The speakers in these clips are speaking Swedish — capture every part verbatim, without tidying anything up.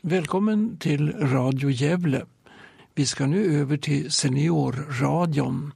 Välkommen till Radio Gävle. Vi ska nu över till Seniorradion.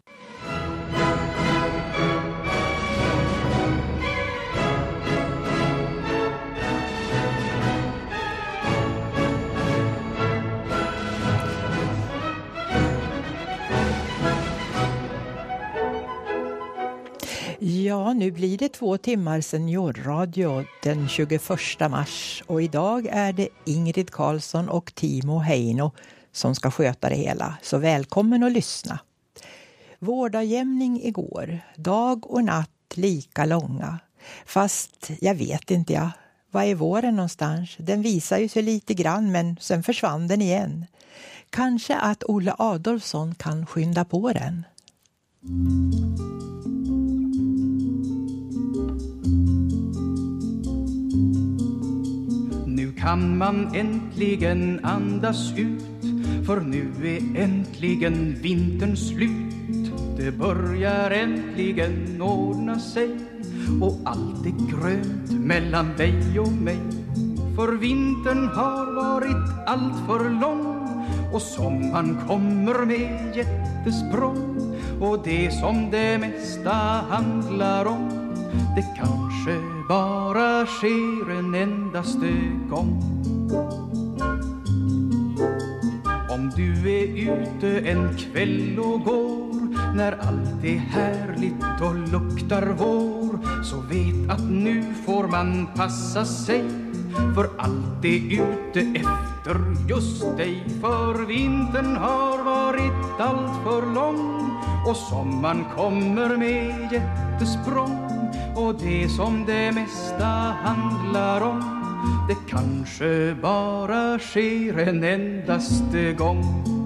Ja, nu blir det två timmar seniorradio den tjugoförsta mars och idag är det Ingrid Karlsson och Timo Heino som ska sköta det hela. Så välkommen att lyssna. Vårdagjämning igår, dag och natt lika långa. Fast jag vet inte jag, vad är våren någonstans? Den visar ju sig lite grann men sen försvann den igen. Kanske att Olle Adolfsson kan skynda på den. Nu kan man äntligen andas ut, för nu är äntligen vintern slut. Det börjar äntligen ordna sig och allt är grönt mellan dig och mig. För vintern har varit allt för lång och sommaren kommer med jättesprång. Och det som det mesta handlar om, det kanske bara sker en endaste gång. Om du är ute en kväll och går, när allt är härligt och luktar vår, så vet att nu får man passa sig, för allt är ute efter just dig. För vintern har varit allt för lång och sommaren kommer med jättesprång. Och det som det mesta handlar om, det kanske bara sker en endaste gång.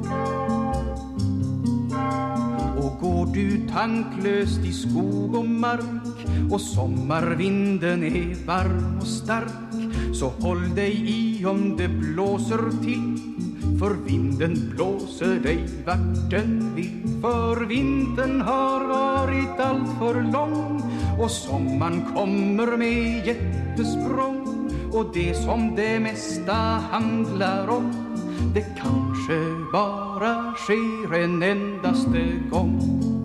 Och går du tanklöst i skog och mark och sommarvinden är varm och stark, så håll dig i om det blåser till, för vinden blåser dig vart den vill. För vintern har varit allt för lång och sommaren kommer med jättesprång. Och det som det mesta handlar om, det kanske bara sker en endaste gång.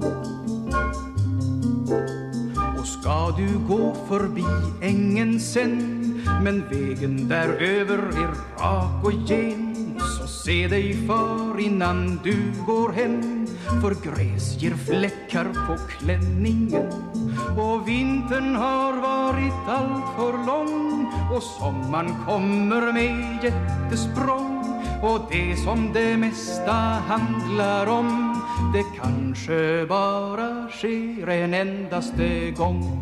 Och ska du gå förbi ängen sen, men vägen där över är rak och gen, så se dig för innan du går hem, för gräs ger fläckar på klänningen. Och vintern har varit allt för lång och sommaren kommer med jättesprång. Och det som det mesta handlar om, det kanske bara sker en endaste gång.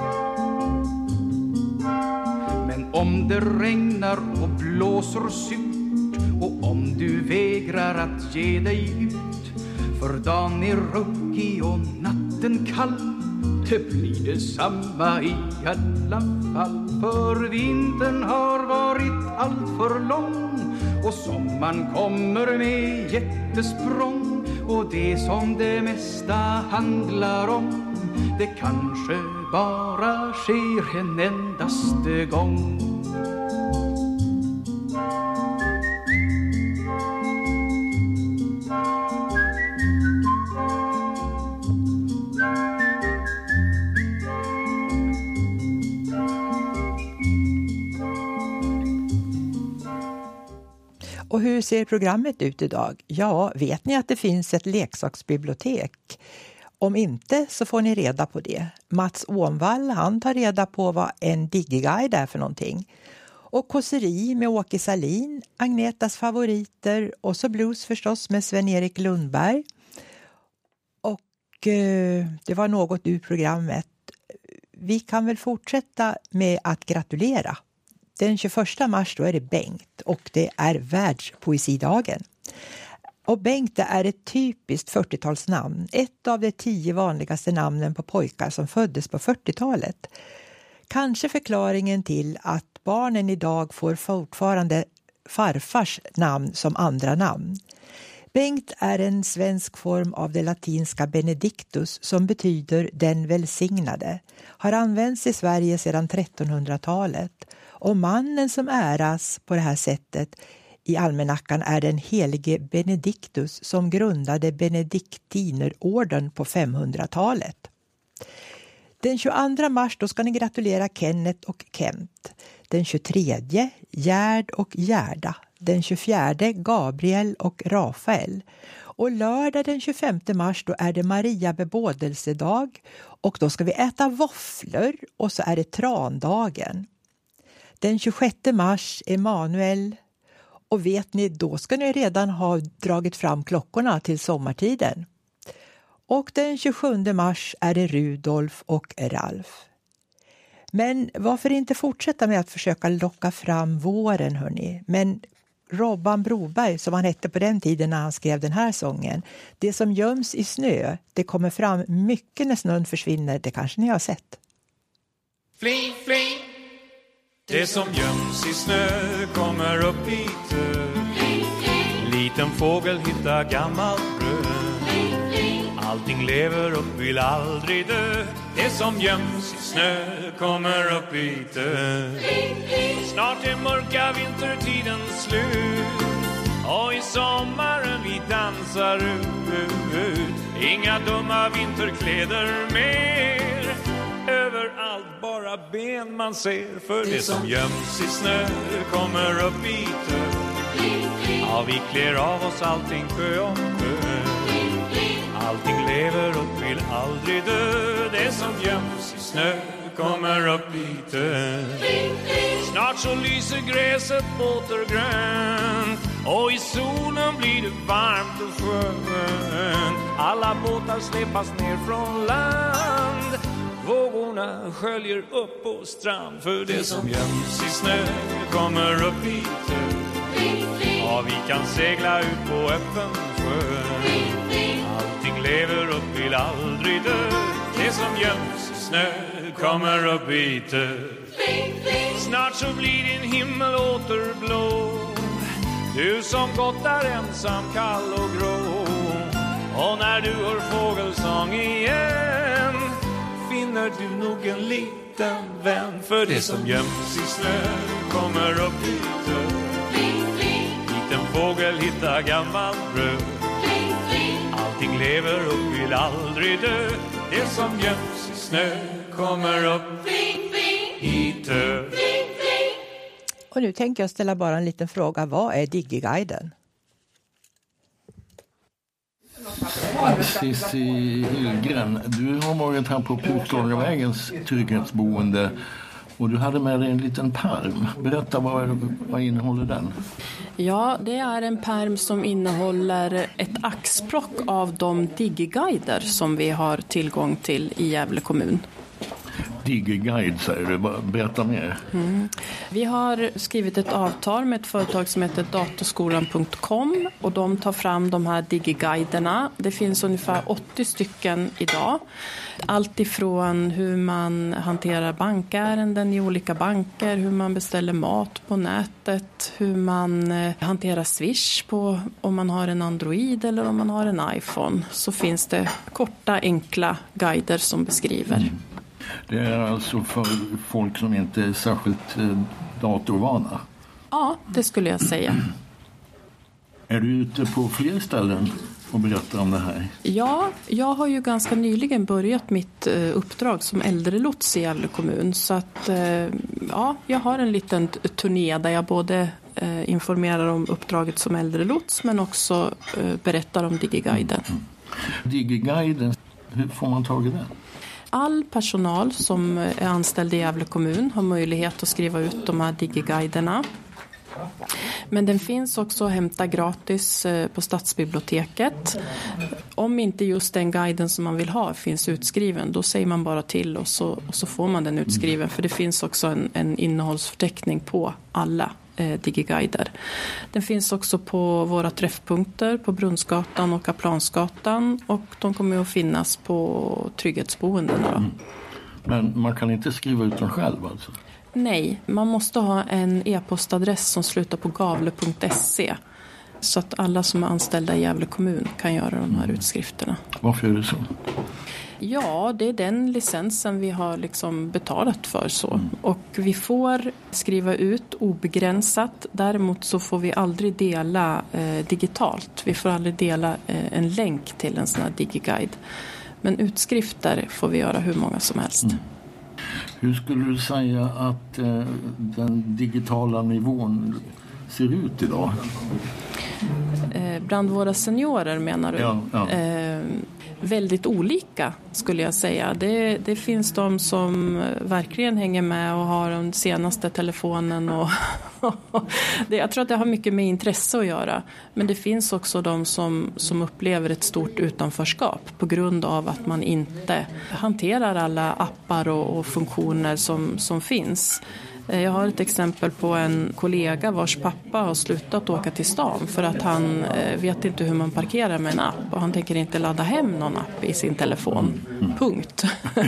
Men om det regnar och blåser surt, och om du vägrar att ge dig ut, för dagen är ruggig och natten kall, det blir det samma i alla fall. För vintern har varit allt för lång och sommaren kommer med jättesprång. Och det som det mesta handlar om, det kanske bara sker en endaste gång. Och hur ser programmet ut idag? Ja, vet ni att det finns ett leksaksbibliotek? Om inte så får ni reda på det. Mats Ånvall, han tar reda på vad en digiguide är för någonting. Och kåseri med Åke Salin, Agnetas favoriter och så blues förstås med Sven-Erik Lundberg. Och eh, det var något ur programmet. Vi kan väl fortsätta med att gratulera. Den tjugoförsta mars då är det Bengt och det är världspoesidagen. Och Bengt, det är ett typiskt fyrtiotalsnamn. Ett av de tio vanligaste namnen på pojkar som föddes på fyrtiotalet. Kanske förklaringen till att barnen idag får fortfarande farfars namn som andra namn. Bengt är en svensk form av det latinska Benedictus som betyder den välsignade. Har använts i Sverige sedan trettonhundratalet. Och mannen som äras på det här sättet i almanackan är den helige Benedictus som grundade Benediktinerorden på femhundratalet. Den tjugoandra mars då ska ni gratulera Kenneth och Kent. Den tjugotredje Gerd och Gerda. Den tjugofjärde Gabriel och Rafael. Och lördag den tjugofemte mars då är det Maria bebådelsedag. Och då ska vi äta våfflor och så är det trandagen. Den tjugosjätte mars Emanuel. Och vet ni, då ska ni redan ha dragit fram klockorna till sommartiden. Och den tjugosjunde mars är det Rudolf och Ralf. Men varför inte fortsätta med att försöka locka fram våren, hörni? Men Robban Broberg, som han hette på den tiden när han skrev den här sången, det som göms i snö, det kommer fram mycket när snön försvinner, det kanske ni har sett. Fling, fling, det som göms i snö kommer upp i tö. Liten fågel hittar gammalt bröd. Allting lever upp, vill aldrig dö. Det som göms i snö kommer upp i tö. Snart är mörka vintertiden slut. Och i sommaren vi dansar ut. Inga dumma vinterkläder mer. Överallt bara ben man ser. För det som göms i snö kommer upp i tö. Ja, vi klär av oss allting sjö om sjö. Allting lever upp, vill aldrig dö. Det som göms i snö kommer upp i tö. Snart så lyser gräset åter grönt. Och i solen blir det varmt och skönt. Alla båtar släpas ner från land. Vågorna sköljer upp på strand. För det som göms i snö kommer upp i tö. Ja, vi kan segla ut på öppen sjö. Allting lever upp, vill aldrig dö. Det som göms i snö kommer upp i tö. Snart så blir din himmel återblå. Du som gått där ensam, kall och grå. Och när du hör fågelsång igen finner du nog en liten vän. För det som göms i snö kommer upp i tö. Liten fågel hittar gammalt bröd. Allting lever upp, vill aldrig dö. Det som göms i snö kommer upp i tö. Och nu tänker jag ställa bara en liten fråga. Vad är Diggiguiden? Cissi Hillgren, du har varit här på Puklagavägens trygghetsboende och du hade med dig en liten pärm. Berätta, vad, vad innehåller den? Ja, det är en pärm som innehåller ett axplock av de Diggiguider som vi har tillgång till i Gävle kommun. Diggiguide säger du, berätta mer. Mm. Vi har skrivit ett avtal med ett företag som heter datorskolan punkt com och de tar fram de här Diggiguiderna. Det finns ungefär åttio stycken idag. Allt ifrån hur man hanterar bankärenden i olika banker, hur man beställer mat på nätet, hur man hanterar Swish på om man har en Android eller om man har en iPhone. Så finns det korta, enkla guider som beskriver. Mm. Det är alltså för folk som inte är särskilt eh, datorvana? Ja, det skulle jag säga. Mm. Är du ute på fler ställen och berättar om det här? Ja, jag har ju ganska nyligen börjat mitt eh, uppdrag som äldrelots i Gävle kommun. Så att, eh, ja, jag har en liten turné där jag både eh, informerar om uppdraget som äldrelots men också eh, berättar om Diggiguiden. Mm. Diggiguiden, hur får man tag i den? All personal som är anställd i Gävle kommun har möjlighet att skriva ut de här Diggiguiderna. Men den finns också att hämta gratis på stadsbiblioteket. Om inte just den guiden som man vill ha finns utskriven, då säger man bara till och så, och så får man den utskriven. För det finns också en, en innehållsförteckning på alla eh, Diggiguider. Den finns också på våra träffpunkter på Brunnsgatan och Kaplansgatan och de kommer att finnas på trygghetsboendena. Mm. Men man kan inte skriva ut den själv alltså? Nej, man måste ha en e-postadress som slutar på gavle punkt se. Så att alla som är anställda i Gävle kommun kan göra de här utskrifterna. Varför är det så? Ja, det är den licensen vi har liksom betalat för så. Mm. Och vi får skriva ut obegränsat. Däremot så får vi aldrig dela eh, digitalt. Vi får aldrig dela eh, en länk till en sån här DigiGuide. Men utskrifter får vi göra hur många som helst. Mm. Hur skulle du säga att eh, den digitala nivån ser ut idag? Eh, bland våra seniorer menar du? Ja, ja. Eh, väldigt olika skulle jag säga. Det, det finns de som verkligen hänger med och har den senaste telefonen. Och det, jag tror att det har mycket med intresse att göra. Men det finns också de som, som upplever ett stort utanförskap på grund av att man inte hanterar alla appar och, och funktioner som, som finns. Jag har ett exempel på en kollega vars pappa har slutat åka till stan för att han vet inte hur man parkerar med en app och han tänker inte ladda hem någon app i sin telefon. Mm. Punkt.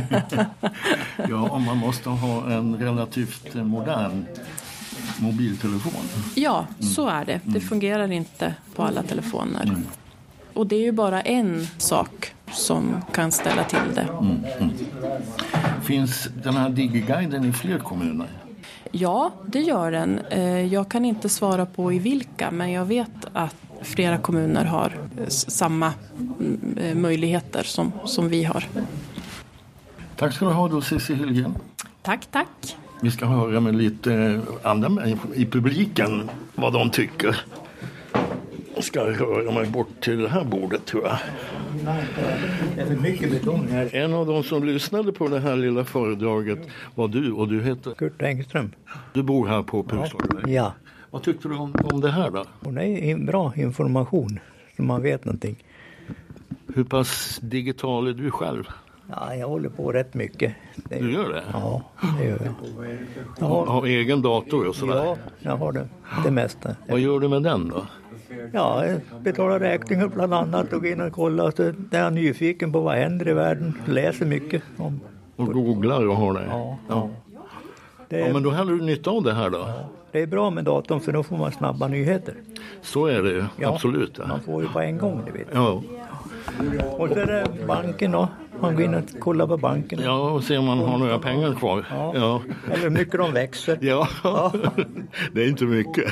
Ja, om man måste ha en relativt modern mobiltelefon. Ja, så är det. Det fungerar inte på alla telefoner. Mm. Och det är ju bara en sak som kan ställa till det. Mm. Mm. Finns den här DigiGuiden i fler kommuner? Ja, det gör den. Jag kan inte svara på i vilka, men jag vet att flera kommuner har samma möjligheter som, som vi har. Tack ska du ha då, Cissi Hillgren. Tack, tack. Vi ska höra med lite andra i publiken vad de tycker. Jag ska röra mig bort till det här bordet, tror jag. Det är för mycket betong här. En av de som lyssnade på det här lilla föredraget var du, och du heter? Kurt Engström. Du bor här på Pukslagsvägen. Ja. Vad tyckte du om, om det här då? Och det är bra information, så man vet någonting. Hur pass digital är du själv? Ja, jag håller på rätt mycket. Det... Du gör det? Ja, det gör jag. Jag har, har egen dator och sådär? Ja, jag har det, det mesta. Vad gör du med den då? Ja, jag betalar räkningar bland annat och går in och kollar. Så där är jag nyfiken på vad händer i världen. Läser mycket om... Och googlar och har det? Ja. Ja. Det är... ja, men då hade du nytta av det här då? Ja. Det är bra med datorn, för då får man snabba nyheter. Så är det ju, ja, absolut. Ja. Man får ju på en gång, det vet jag. Ja. Och så är det banken då. Man går in och kollar på banken. Ja, och ser om man har några pengar kvar. Ja. Ja. Eller hur mycket de växer. Ja, ja. Det är inte mycket.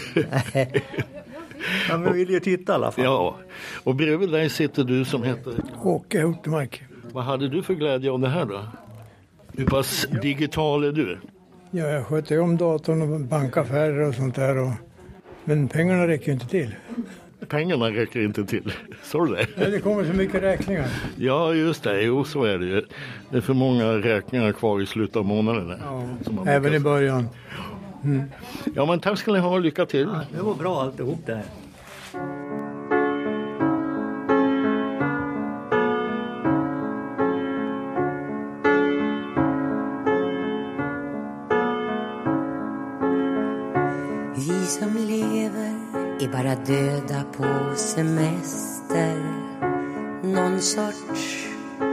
Men vi vill ju titta i alla fall. Ja, och bredvid dig sitter du som heter... Åke Hultmark. Vad hade du för glädje av det här då? Hur pass digital är du? Ja, jag sköter om datorn och bankaffärer och sånt där. Och... Men pengarna räcker ju inte till. Pengarna räcker inte till, så det? Ja, det kommer så mycket räkningar. Ja, just det. Jo, så är det ju. Det är för många räkningar kvar i slutet av månaden. Ja, även i början. Mm. Ja, men tack ska ni ha, lycka till. Ja, det var bra alltihop det här. Vi som lever är bara döda på semester. Någon sorts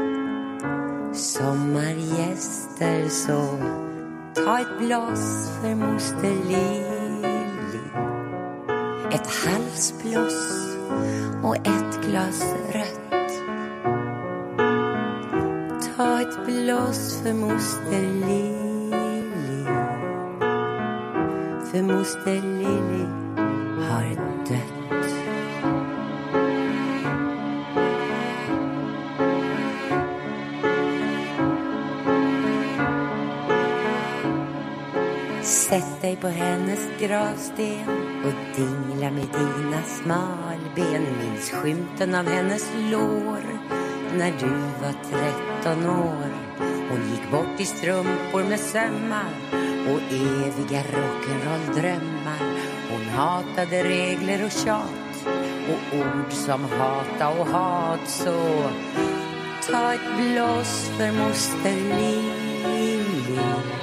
sommargäster, så ta ett glas för moster Lili, ett halsbloss och ett glas rött. Ta ett blås för moster Lili, för moster Lili har dött. Sätt dig på hennes gravsten och dingla med dina smalben. Minns skymten av hennes lår när du var tretton år. Hon gick bort i strumpor med sömmar och eviga rock'n'roll-drömmar. Hon hatade regler och tjat och ord som hata och hat. Så ta ett blås för moster Lili,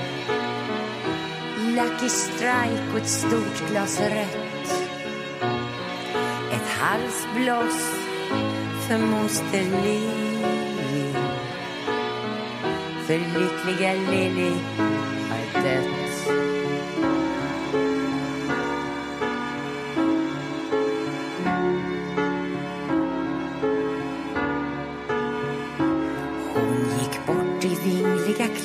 Lucky Strike och ett stort glas rött. Ett halsblås för moster Lili, för lyckliga Lili har dött.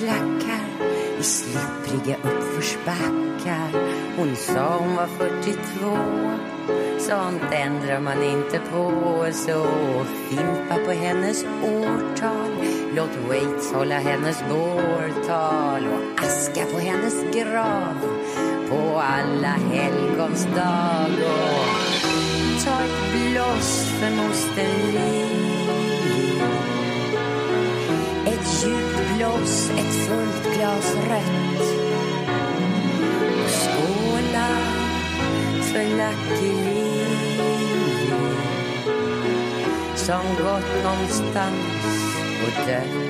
klackar i slippriga uppförsbackar. Hon sa hon var fyrtiotvå. Sånt ändrar man inte på. Så fimpa på hennes årtal. Låt Waits hålla hennes bårtal. Och aska på hennes grav på alla helgons dag. Och ta ett blås för moster Lili. Ett djupt blås, ett fullt glas rött. Och skåla för Lucky Lili som gått någonstans och dött.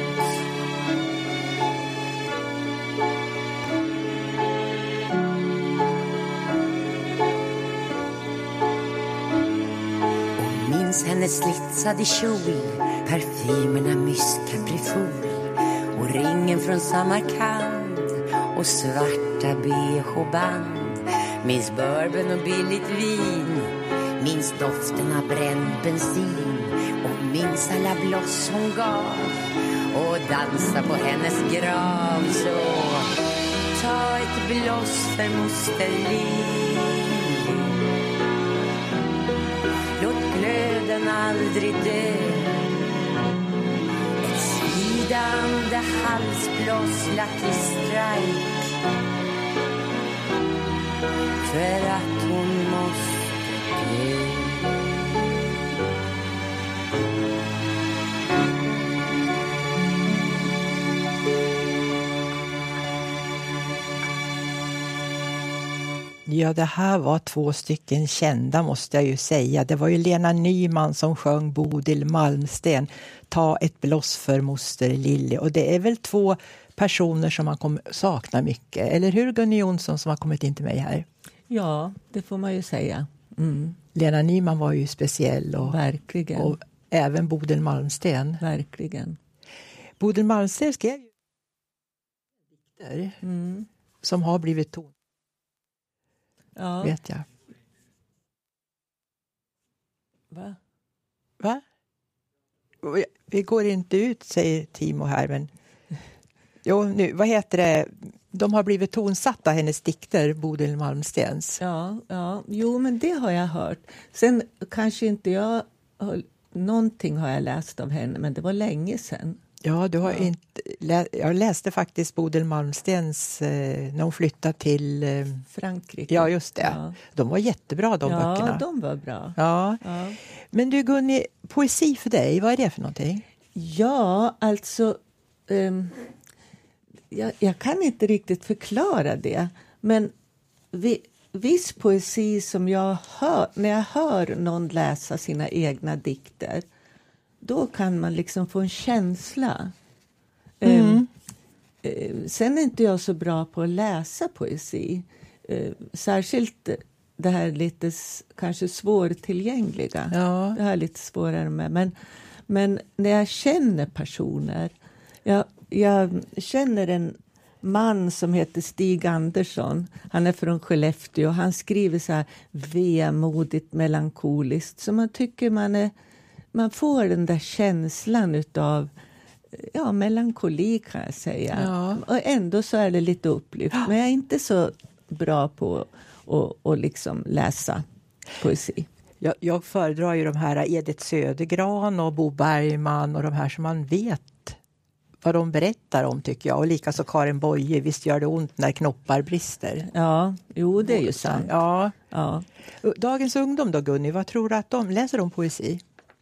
Hennes slitsade kjol, parfymerna myskaprifol och ringen från Samarkand och svarta B H-band. Minns bourbon och billigt vin, minns doften av bränd bensin och minns alla bloss hon gav och dansa på hennes grav. Så ta ett bloss för moster Lili. Låt glöden aldrig dö. Ett svidande halsblås Lucky Strike. För att hon måste dö. Ja, det här var två stycken kända måste jag ju säga. Det var ju Lena Nyman som sjöng Bodil Malmsten, Ta ett bloss för moster Lili. Och det är väl två personer som man kommer sakna mycket. Eller hur, Gunni Jonsson, som har kommit in till mig här? Ja, det får man ju säga. Mm. Lena Nyman var ju speciell. Och, Verkligen. Och även Bodil Malmsten. Verkligen. Bodil Malmsten skrev ju dikter mm. som har blivit ton. Ja. Vet jag. Va? Va? Vi går inte ut, säger Timo här, men jo, nu, vad heter det? De har blivit tonsatta, hennes dikter, Bodil Malmstens. Ja, ja, jo, men det har jag hört. Sen kanske inte jag har, någonting har jag läst av henne, men det var länge sedan. Ja, du har ja. inte lä- jag läste faktiskt Bodil Malmstens eh, när hon flyttade till eh, Frankrike. Ja, just det. Ja. De var jättebra, de ja, böckerna. Ja, de var bra. Ja. Ja. Men du Gunni, poesi för dig, vad är det för någonting? Ja, alltså um, jag, jag kan inte riktigt förklara det, men vi, viss poesi som jag hör, när jag hör någon läsa sina egna dikter, då kan man liksom få en känsla. Mm. Um, uh, sen är inte jag så bra på att läsa poesi. Uh, särskilt det här lite kanske svårtillgängliga. Ja. Det här är lite svårare med. Men, men när jag känner personer. Jag, jag känner en man som heter Stig Andersson. Han är från Skellefteå. Han skriver så här vemodigt, melankoliskt. Så man tycker man är... Man får den där känslan utav ja, melankoli kan jag säga. Ja. Och ändå så är det lite upplyft. Men jag är inte så bra på att, att liksom läsa poesi. Jag, jag föredrar ju de här Edith Södergran och Bo Bergman och de här som man vet vad de berättar om, tycker jag. Och likaså Karin Boye, visst gör det ont när knoppar brister. Ja, jo det är ju sant. Ja. Ja. Dagens ungdom då, Gunni, vad tror du att de läser om poesi?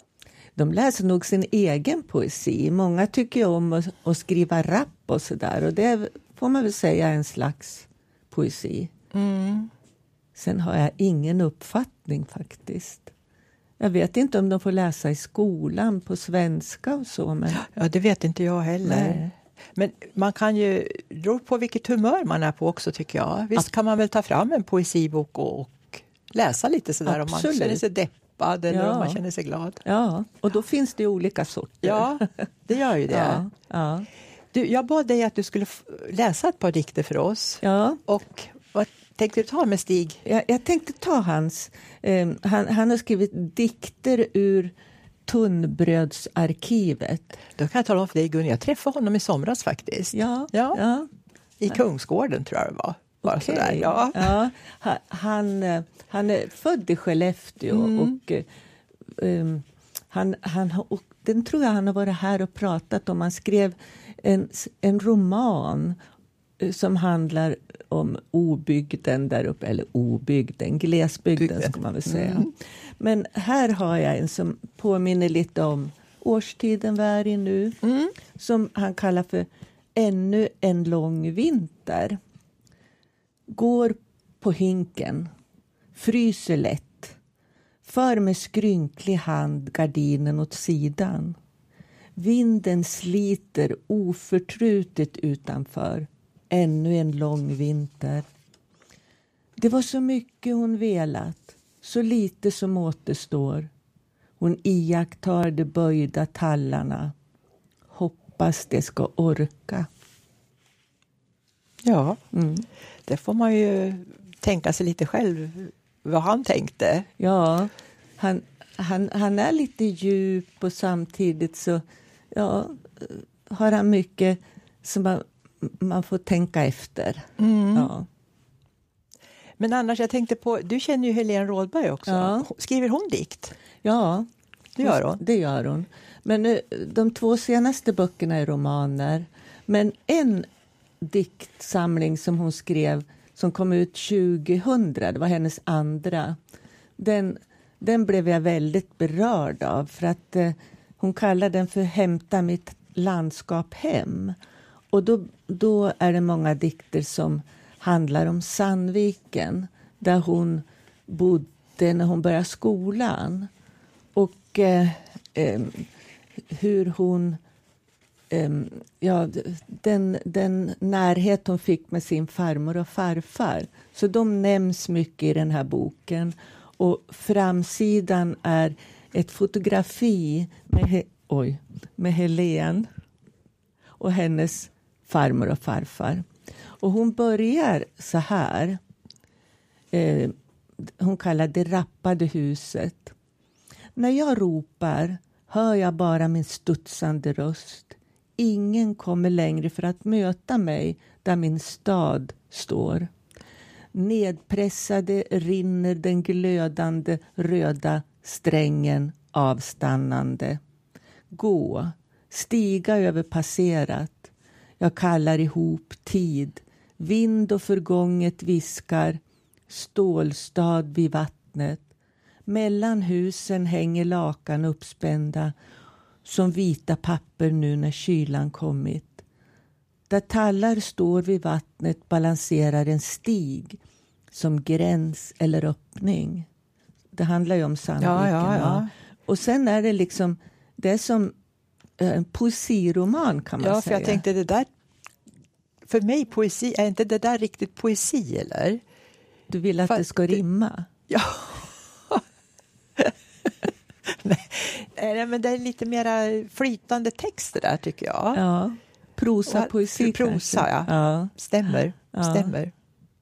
De läser nog sin egen poesi. Många tycker om att, att skriva rap och sådär. Och det får man väl säga är en slags poesi. Mm. Sen har jag ingen uppfattning faktiskt. Jag vet inte om de får läsa i skolan på svenska och så. Men... Ja, det vet inte jag heller. Nej. Men man kan ju, beror på vilket humör man är på också, tycker jag. Visst kan man väl ta fram en poesibok och, och läsa lite sådär. Absolut. Om man känner sig deppad eller Ja. om man känner sig glad. Ja, och då finns det olika sorter. Ja, det gör ju det. Ja, ja. Du, jag bad dig att du skulle f- läsa ett par dikter för oss. Ja. Och vad tänkte du ta med Stig? Jag, jag tänkte ta hans... Eh, han, han har skrivit dikter ur Tunnbrödsarkivet. Då kan jag tala om för dig, Gun, jag träffade honom i somras faktiskt. Ja, ja. ja. I Kungsgården tror jag det var. Bara okay. sådär, ja. Ja, han, han är född i Skellefteå mm. och um, han, han, och den tror jag han har varit här och pratat om. Han skrev en, en roman som handlar om obygden där uppe, eller obygden, glesbygden Bygden. Ska man väl säga. Mm. Men här har jag en som påminner lite om årstiden vi är i nu, mm. som han kallar för Ännu en lång vinter. Går på hinken, fryser lätt, för med skrynklig hand gardinen åt sidan. Vinden sliter oförtrutet utanför. Ännu en lång vinter. Det var så mycket hon velat, så lite som återstår. Hon iakttar de böjda tallarna. Hoppas det ska orka. Ja, mm. det får man ju tänka sig lite själv vad han tänkte. Ja, han, han, han är lite djup och samtidigt så ja, har han mycket som man, man får tänka efter. Mm. Ja. Men annars, jag tänkte på, du känner ju Helene Rådberg också. Ja. Skriver hon dikt? Ja, det gör hon. Det gör hon. Men nu, de två senaste böckerna är romaner. Men en diktsamling som hon skrev som kom ut tjugohundra, det var hennes andra. Den, den blev jag väldigt berörd av för att eh, hon kallar den för Hämta mitt landskap hem. Och då, då är det många dikter som handlar om Sandviken där hon bodde när hon började skolan. Och eh, eh, hur hon eh, ja, den, den närhet hon fick med sin farmor och farfar. Så de nämns mycket i den här boken. Och framsidan är ett fotografi med, he- oj, med Helene och hennes farmor och farfar. Och hon börjar så här. Eh, hon kallar det rappade huset. När jag ropar hör jag bara min studsande röst. Ingen kommer längre för att möta mig där min stad står. Nedpressade rinner den glödande röda strängen avstannande. Gå, stiga över passerat. Jag kallar ihop tid. Vind och förgånget viskar. Stålstad vid vattnet. Mellan husen hänger lakan uppspända som vita papper nu när kylan kommit. Där tallar står vid vattnet balanserar en stig som gräns eller öppning. Det handlar ju om Sandviken. Ja, ja, ja. Och sen är det liksom, det är som en poesiroman kan man ja, säga. Ja, för jag tänkte det där, för mig poesi, är inte det där riktigt poesi eller? Du vill att för, det ska rimma? Ja. nej, nej, men det är lite mera flytande texter där tycker jag. Ja, prosa, poesi. Prosa, ja. ja. Stämmer, ja. stämmer.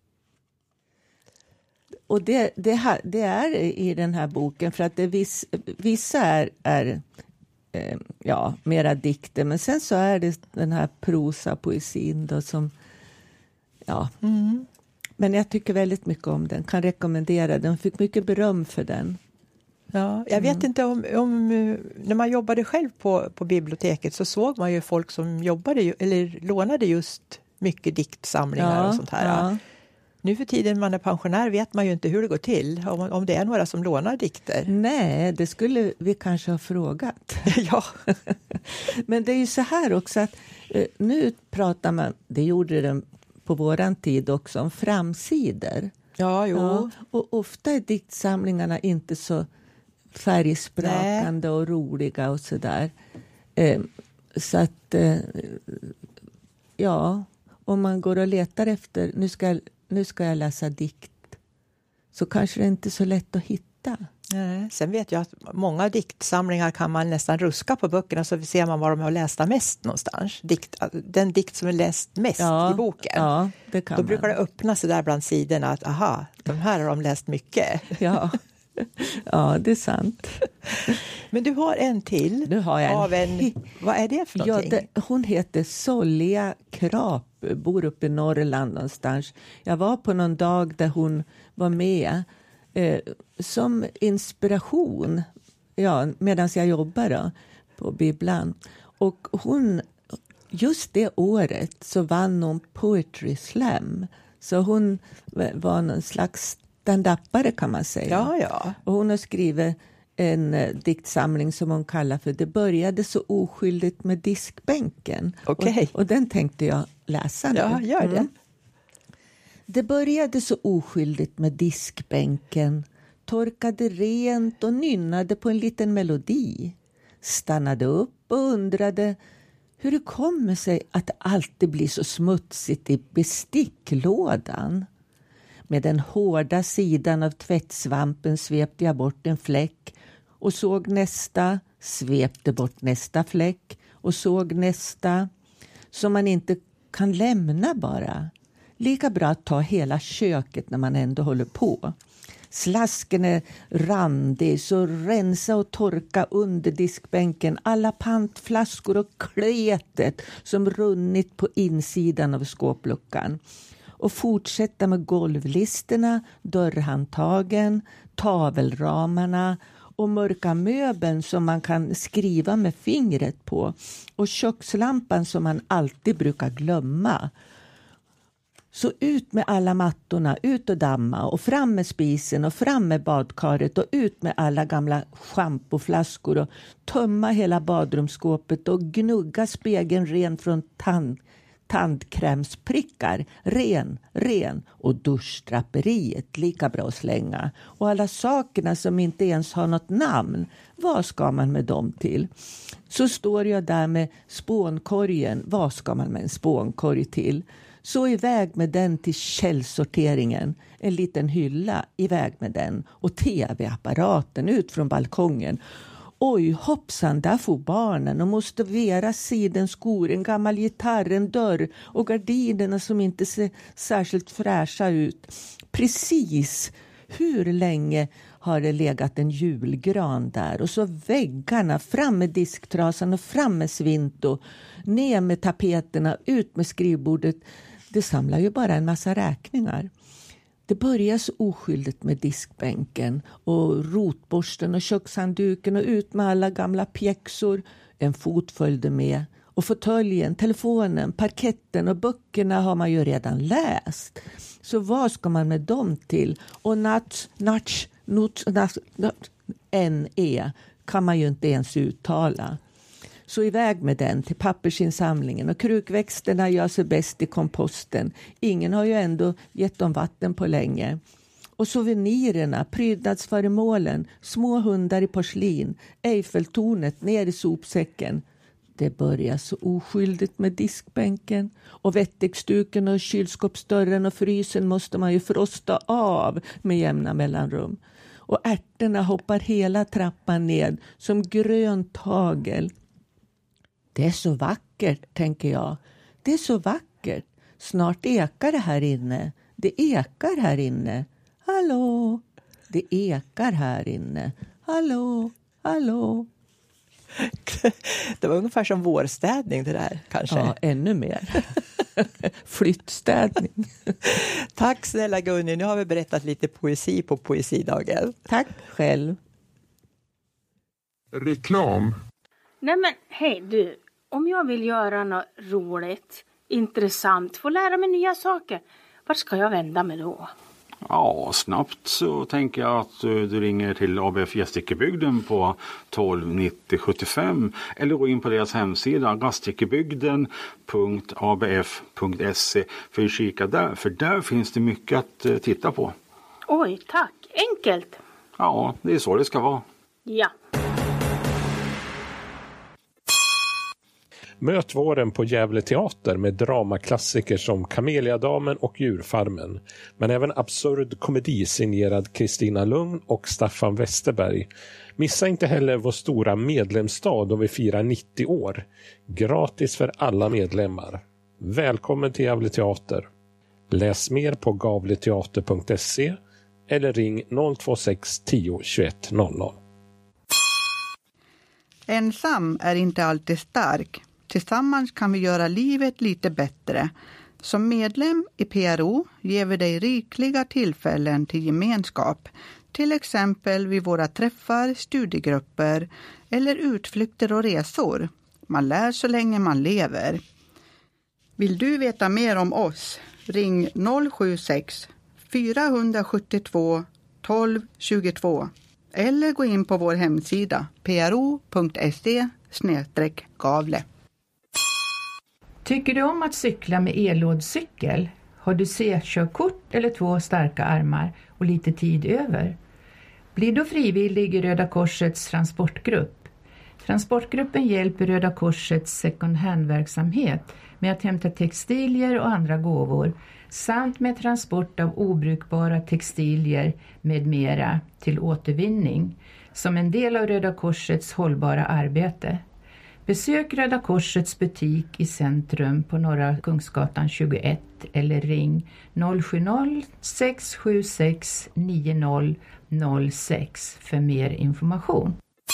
Och det, det, här, det är i den här boken för att det viss, vissa är, är eh, ja, mera dikter. Men sen så är det den här prosa, poesin då som, ja. Mm. Men jag tycker väldigt mycket om den, kan rekommendera den. Fick mycket beröm för den. Ja, jag vet mm. inte om, om, när man jobbade själv på, på biblioteket så såg man ju folk som jobbade eller lånade just mycket diktsamlingar ja, och sånt här. Ja. Nu för tiden man är pensionär vet man ju inte hur det går till, om, om det är några som lånar dikter. Nej, det skulle vi kanske ha frågat. ja. Men det är ju så här också att nu pratar man, det gjorde de på våran tid också, om framsidor. Ja, jo. Ja, och ofta är diktsamlingarna inte så färgsprakande Nej. och roliga och sådär. Eh, så att, eh, ja, om man går och letar efter, nu ska, nu ska jag läsa dikt, så kanske det inte är så lätt att hitta. Nej. Sen vet jag att många diktsamlingar kan man nästan ruska på böckerna så ser man var de har läst mest någonstans. Dikt, den dikt som är läst mest ja, i boken. Ja, det kan Då man. brukar det öppna sig där bland sidorna att aha, de här har de läst mycket. Ja, Ja, det är sant. Men du har en till. Nu har jag en. Av en vad är det för någonting? Ja, det, hon heter Solja Krap, bor uppe i Norrland någonstans. Jag var på någon dag där hon var med eh, som inspiration, ja, medan jag jobbade på bibblan. Och hon, just det året så vann hon Poetry Slam. Så hon var någon slags stand-upare kan man säga. Ja, ja. Och hon har skrivit en uh, diktsamling som hon kallar för Det började så oskyldigt med diskbänken. Okay. Och, och den tänkte jag läsa nu. Ja, gör det. Mm. Det började så oskyldigt med diskbänken. Torkade rent och nynnade på en liten melodi. Stannade upp och undrade hur det kommer sig att det alltid blir så smutsigt i besticklådan. Med den hårda sidan av tvättsvampen svepte jag bort en fläck och såg nästa, svepte bort nästa fläck och såg nästa, som man inte kan lämna bara. Lika bra att ta hela köket när man ändå håller på. Slasken är randig, så rensa och torka under diskbänken alla pantflaskor och kletet som runnit på insidan av skåpluckan. Och fortsätta med golvlisterna, dörrhandtagen, tavelramarna och mörka möbeln som man kan skriva med fingret på. Och kökslampan som man alltid brukar glömma. Så ut med alla mattorna, ut och damma och fram med spisen och fram med badkaret och ut med alla gamla schampoflaskor och tömma hela badrumsskåpet och gnugga spegeln ren från tand. Tandkrämsprickar, ren, ren och duschdraperiet lika bra att slänga. Och alla sakerna som inte ens har något namn, vad ska man med dem till? Så står jag där med spånkorgen, vad ska man med en spånkorg till? Så iväg med den till källsorteringen, en liten hylla, iväg med den och tv-apparaten ut från balkongen. Oj, hoppsan, där får barnen och måste vera sidenskor, en gammal gitarr, en dörr och gardinerna som inte ser särskilt fräscha ut. Precis, hur länge har det legat en julgran där? Och så väggarna, fram med disktrasan och fram med svinto, ner med tapeterna, ut med skrivbordet. Det samlar ju bara en massa räkningar. Det börjar så oskyldigt med diskbänken och rotborsten och kökshandduken och ut med alla gamla pjäxor. En fot följde med. Och fåtöljen, telefonen, parketten och böckerna har man ju redan läst. Så vad ska man med dem till? Och nats, nats, nuts, nats, nats, N-E kan man ju inte ens uttala. Så iväg med den till pappersinsamlingen och krukväxterna gör sig bäst i komposten. Ingen har ju ändå gett dem vatten på länge. Och souvenirerna, prydnadsföremålen, små hundar i porslin, Eiffeltornet ner i sopsäcken. Det börjar så oskyldigt med diskbänken och vettexduken och kylskåpsdörren och frysen måste man ju frosta av med jämna mellanrum. Och ärtorna hoppar hela trappan ned som grönt hagel. Det är så vackert, tänker jag. Det är så vackert. Snart ekar det här inne. Det ekar här inne. Hallå? Det ekar här inne. Hallå? Hallå? Det var ungefär som vårstädning det där, kanske. Ja, ännu mer. Flyttstädning. Tack snälla Gunni. Nu har vi berättat lite poesi på poesidagen. Tack själv. Reklam. Nej men hej du, om jag vill göra något roligt, intressant, få lära mig nya saker, vart ska jag vända mig då? Ja, snabbt så tänker jag att du ringer till A B F Gästrikebygden på tolv nittio sjuttiofem eller gå in på deras hemsida gästrikebygden punkt a b f punkt se för att kika där, för där finns det mycket att titta på. Oj, tack. Enkelt. Ja, det är så det ska vara. Ja. Möt våren på Gävle teater med dramaklassiker som Kameliadamen och Djurfarmen. Men även absurd komedi signerad Kristina Lugn och Staffan Westerberg. Missa inte heller vår stora medlemsdag då vi firar nittio år. Gratis för alla medlemmar. Välkommen till Gävle teater. Läs mer på gavleteater punkt se eller ring noll två sex tio tjugoett noll noll. Ensam är inte alltid stark. Tillsammans kan vi göra livet lite bättre. Som medlem i P R O ger vi dig rikliga tillfällen till gemenskap. Till exempel vid våra träffar, studiegrupper eller utflykter och resor. Man lär så länge man lever. Vill du veta mer om oss? Ring noll sju sex fyra sju två ett två två två eller gå in på vår hemsida p r o punkt se slash gavle. Tycker du om att cykla med elådcykel? Har du C-körkort eller två starka armar och lite tid över? Blir då frivillig i Röda Korsets transportgrupp. Transportgruppen hjälper Röda Korsets second hand-verksamhet med att hämta textilier och andra gåvor samt med transport av obrukbara textilier med mera till återvinning som en del av Röda Korsets hållbara arbete. Besök Röda Korsets butik i centrum på Norra Kungsgatan tjugoett eller ring noll sju noll sex sju sex nio noll noll sex för mer information.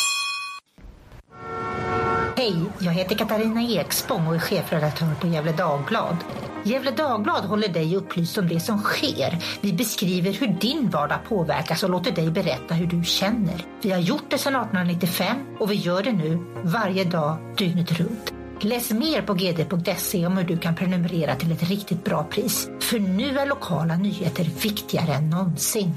Hej, jag heter Katarina Ekspång och är chefredaktör på Gävle Dagblad. Gävle Dagblad håller dig upplyst om det som sker. Vi beskriver hur din vardag påverkas och låter dig berätta hur du känner. Vi har gjort det sedan arton nittiofem och vi gör det nu varje dag, dygnet runt. Läs mer på g d punkt se om hur du kan prenumerera till ett riktigt bra pris. För nu är lokala nyheter viktigare än någonsin.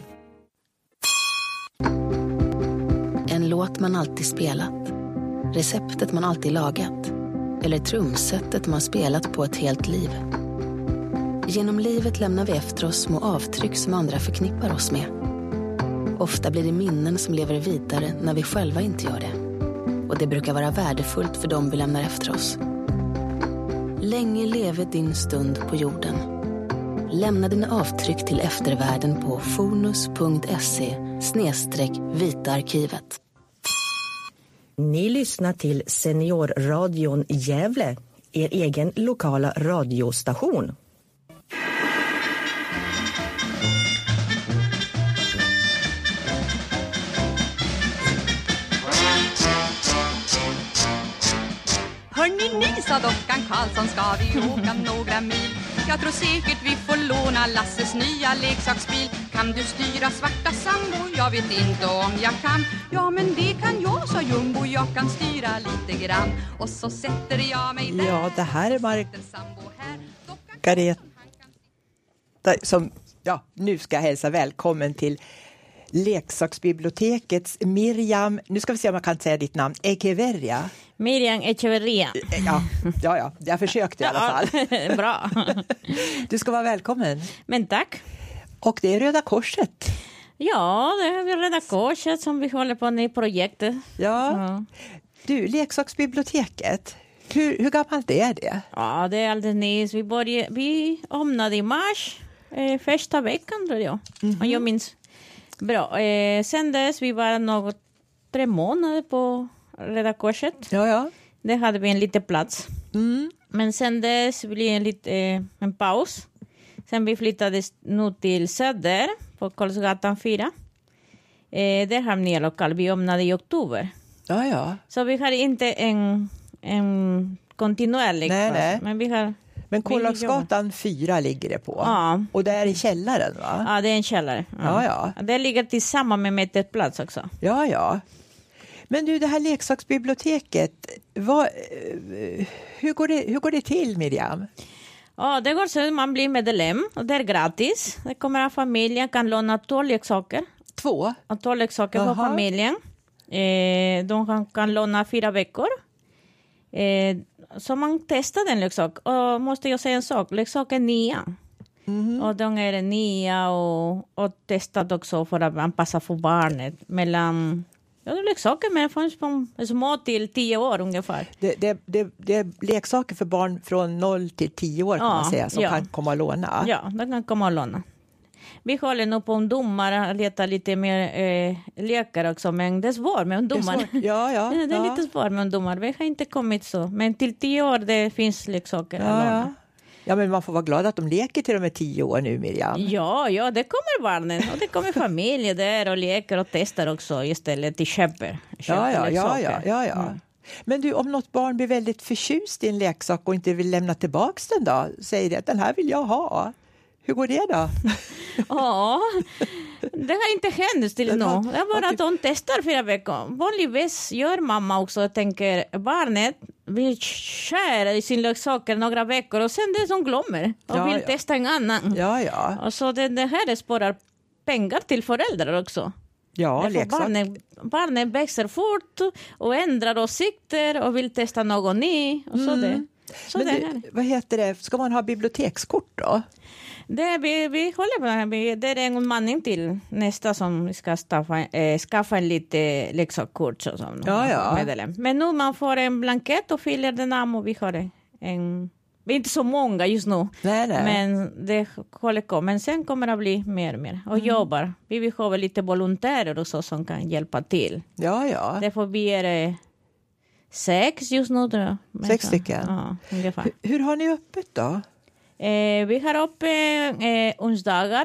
En låt man alltid spelat. Receptet man alltid lagat. Eller trumsetet man spelat på ett helt liv. Genom livet lämnar vi efter oss små avtryck som andra förknippar oss med. Ofta blir det minnen som lever vidare när vi själva inte gör det. Och det brukar vara värdefullt för dem vi lämnar efter oss. Länge leve din stund på jorden. Lämna dina avtryck till eftervärlden på fonus punkt se slash vita arkivet. Ni lyssnar till Seniorradion i Gävle, er egen lokala radiostation. Hörni ni, sa dockan Karlsson, ska vi åka några mil? Jag tror säkert vi får låna Lasses nya leksaksbil. Kan du styra svarta sambo? Jag vet inte om jag kan. Ja, men det kan jag, sa Jumbo. Jag kan styra lite grann. Och så sätter jag mig där. Ja, det här är Margareta som, ja, nu ska jag hälsa välkommen till Leksaksbibliotekets Miriam, nu ska vi se om jag kan säga ditt namn, Echeverria. Miriam Echeverria. Ja, ja, ja, jag försökte i alla fall. Ja, bra. Du ska vara välkommen. Men tack. Och det är Röda Korset. Ja, det är Röda Korset som vi håller på med i projektet. Ja. ja. Du, Leksaksbiblioteket, hur, hur gammalt är det? Ja, det är alldeles nyss. Vi, började, vi öppnade i mars, eh, första veckan tror jag. Mm-hmm. Och jag minns bra. Eh, sen dess, vi var något tre månader på Röda Korset. Ja, ja. Det hade vi en liten plats. Mm. Men sen dess blev en, lite, eh, en paus. Sen vi flyttade nu till Söder på Karlsgatan fyra. Eh, där har vi nya lokal. Vi öppnade i oktober. Ja, ja. Så vi har inte en, en kontinuerlig nej, plats. nej. Men vi har... Men Karlsgatan fyra ligger det på. Ja. Och det är i källaren, va? Ja, det är en källare. Ja, ja. ja. Det ligger tillsammans med Mätterplats också. Ja, ja. Men du, det här leksaksbiblioteket, vad, hur, går det, hur går det till, Miriam? Ja, det går så att man blir medlem och det är gratis. Det kommer att familjen kan låna två leksaker. Två? Två leksaker för familjen. Eh, de kan, kan låna fyra veckor. Eh, så man testar den leksak. Och måste jag säga en sak, leksaken är nya. Mm-hmm. Och de är nya och, och testat också för att anpassa för barnet mellan... Ja, det är leksaker men från små till tio år ungefär. Det, det, det, det är leksaker för barn från noll till tio år kan ja, man säga som ja. kan komma och låna. Ja, de kan komma och låna. Vi håller nog på ungdomar och letar lite mer eh, lekar också, men det är svårt med ungdomar. Ja, ja. Det är ja. lite svårt med ungdomar. Vi har inte kommit så. Men till tio år det finns leksaker. Ja, ja. Ja, men man får vara glad att de leker till de är tio år nu, Miriam. Ja, ja, det kommer barnen och det kommer familjer där och leker och testar också istället till köper. Ja, ja, ja, ja, ja, ja. Mm. Men du, om något barn blir väldigt förtjust i en leksak och inte vill lämna tillbaka den då, säger det att den här vill jag ha. Hur går det då? Ja, det har inte hänt till nu. Det är bara att de testar fyra veckor. Vanligtvis gör mamma också och tänker barnet vill köra i sin leksaker några veckor och sen det som glömmer och ja, vill ja. testa en annan. Ja, ja. Och så det, det här sparar pengar till föräldrar också. Ja, leksak. Barnen, barnen växer fort och ändrar åsikter och vill testa något ny. Och så mm. det. Så Men det du, här. vad heter det? Ska man ha bibliotekskort då? Det, vi, vi håller på det här. Det är en manning till nästa som ska skaffa, äh, skaffa en lite leksakskort. Så, som ja, ja. Medlem. Men nu man får en blankett och fyller den namn och vi har en... Vi är inte så många just nu. Nej, nej. Men det håller på. Men sen kommer det att bli mer och mer. Och mm. jobbar. Vi vill ha lite volontärer och så som kan hjälpa till. Ja, ja. Därför vi är sex just nu. Tror jag. Sex stycken? Ja, ungefär. Hur, hur har ni öppet då? Eh, vi har uppe eh, onsdagar.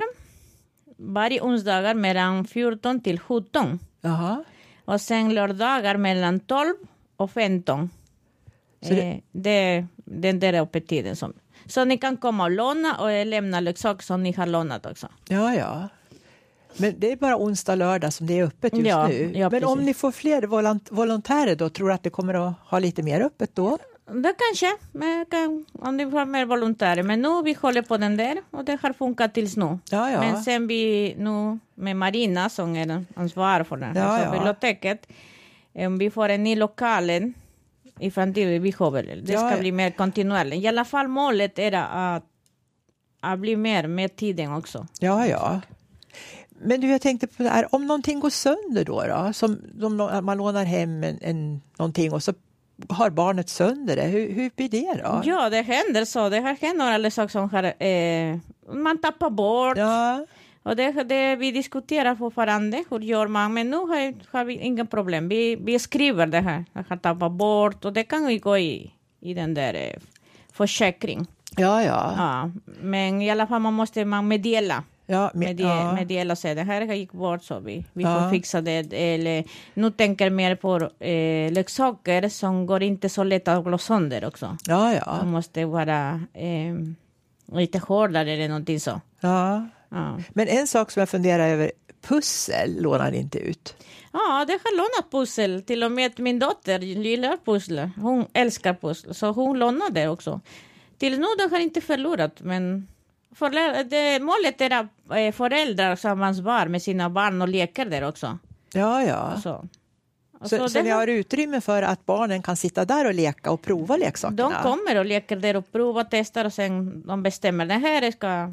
Varje onsdagar mellan fjorton till sjutton. Aha. Och sen lördagar mellan tolv och femton. Så det... Eh, det, den där öppettiden som. Så ni kan komma och låna och lämna leksaker som ni har lånat också. Ja, ja. Men det är bara onsdag, lördag som det är öppet just ja, nu. Ja, Men precis. om ni får fler volont- volontärer då, tror du att det kommer att ha lite mer öppet då? Det kanske, men kan, om ni får mer volontärer. Men nu vi håller på den där och det har funkat tills nu. Ja, ja. Men sen vi nu med Marina som är ansvar för den ja, alltså ja. biblioteket. Om vi får en ny lokal i framtiden, vi har väl, det ska ja, ja. bli mer kontinuerligt. I alla fall målet är att, att bli mer med tiden också. Ja, ja. Men du, jag tänkte på det här, om någonting går sönder då, då som, som man lånar hem en, en, någonting och så har barnet sönder det, hur, hur blir det då? Ja, det händer så. Det har hänt några saker som har, eh, man tappar bort. Ja. Och det, det vi diskuterar fortfarande, hur gör man? Men nu har, har vi inga problem. Vi, vi skriver det här, jag har tappat bort och det kan vi gå i, i den där eh, försäkring. Ja, ja. Ja, men i alla fall man måste man meddela. Ja, med, meddela, ja. meddela och säga det här gick bort så vi, vi ja. får fixa det. Eller, nu tänker mer på eh, leksaker som går inte så lätt att gå sönder också. Ja, ja. Man måste vara eh, lite hårdare eller någonting så. Ja. Ja. Men en sak som jag funderar över, pussel lånar inte ut. Ja, det har lånat pussel. Till och med min dotter gillar pussel. Hon älskar pussel. Så hon lånade också. Till nu de har inte förlorat. Men för, det, målet är att föräldrar som ansvar med sina barn och leker där också. Ja, ja. Så, så, så, så ni har utrymme för att barnen kan sitta där och leka och prova leksakerna? De kommer och leker där och provar, testar och sen de bestämmer. Det här ska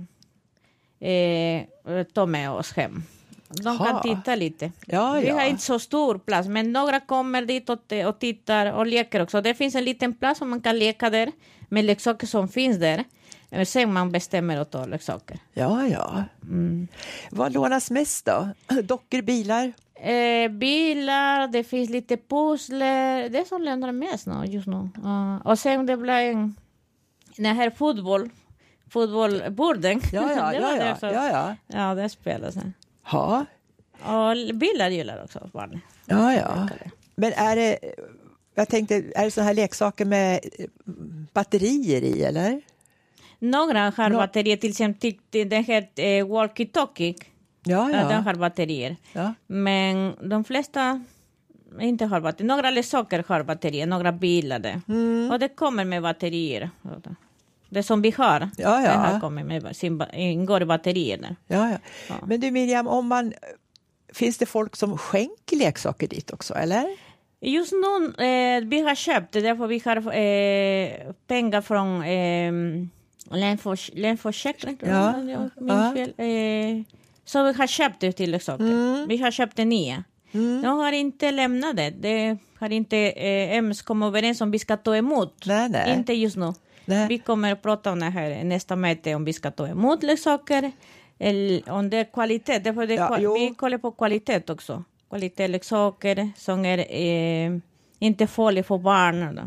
eh, ta med oss hem. De ha. kan titta lite. Ja, Vi ja. har inte så stor plats, men några kommer dit och, och tittar och leker också. Det finns en liten plats som man kan leka där med leksaker som finns där. Sen man bestämmer att ta leksaker. Ja, ja. Mm. Vad lånas mest då? Dockor, bilar? Eh, bilar, det finns lite pussler. Det är som lämnar mest nu, just nu. Uh, och sen det blir en, den här fotboll, fotbollborden. Ja, ja, det ja, det ja, så, ja, ja. Ja, det spelar sen. Ja. Och bilar gillar också barn. Ja, ja. Men är det, jag tänkte, är det så här leksaker med batterier i, eller? Några har Nå- batterier, till exempel den här eh, walkie-talkie. Ja, ja. Den har batterier. Ja. Men de flesta inte har batterier. Några leksaker har batterier, några bilar det. Mm. Och det kommer med batterier. Det som vi har, Ja, ja. det här kommer med sin, ingår i batterier där. Ja, ja. Ja. Men du Miriam, om man, finns det folk som skänker leksaker dit också, eller? Just nu, eh, vi har köpt det, därför vi har eh, pengar från eh, Länsförsäkring. Ja. Ja. Eh, så vi har köpt det till leksaker. Mm. Vi har köpt det nya. Mm. De har inte lämnat det. De har inte eh, ens kommit överens om vi ska ta emot. Nej, nej. Inte just nu. Nej. Vi kommer att prata om det här nästa möte, om vi ska ta emot leksaker. Eller om det är kvalitet. Därför det är Ja, kva- jo. vi kollar på kvalitet också. Kvalitet leksaker som är eh, inte farliga för barn. Då.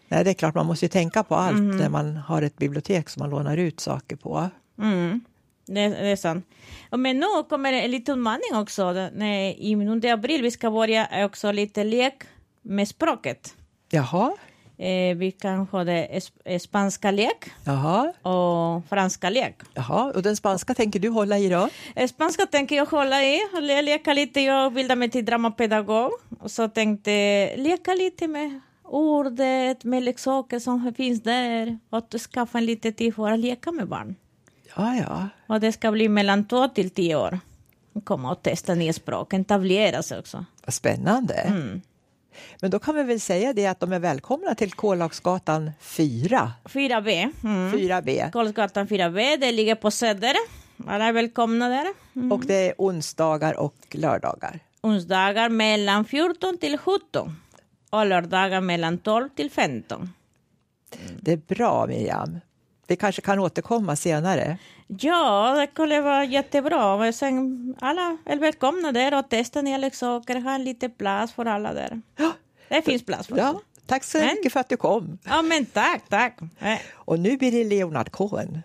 Nej, det är klart, man måste ju tänka på allt Mm. när man har ett bibliotek som man lånar ut saker på. Mm. Det, det är sant. Och men nu kommer det en liten utmaning också. När, i under april vi ska börja också lite lek med språket. Jaha. Eh, vi kan ha det es- spanska lek. Jaha. Och franska lek. Jaha, och den spanska tänker du hålla i då? Eh, Spanska tänker jag hålla i. Jag leka lite, jag bildar mig till dramapedagog. Och så tänkte leka lite med ordet, med leksaker som finns där. Och att skaffa en lite tid för att leka med barn. Ja, ja. Och det ska bli mellan två till tio år. Komma och testa nya språk. Etablera sig också. Vad spännande. Mm. Men då kan vi väl säga det att de är välkomna till Kålaksgatan fyra. fyra B. Mm. fyra B. Kålaksgatan fyra B. Det ligger på Söder. Alla är välkomna där. Mm. Och det är onsdagar och lördagar. Onsdagar mellan fjorton till sjutton. Och lördagar mellan tolv till femton. Det är bra, Miriam. Vi kanske kan återkomma senare. Ja, det skulle vara jättebra. Sen, alla är välkomna där och testa nya leksaker. Ha lite plats för alla där. Det finns plats för ja, alla. Tack så men, mycket för att du kom. Ja, men tack, tack. Och nu blir det Leonard Cohen.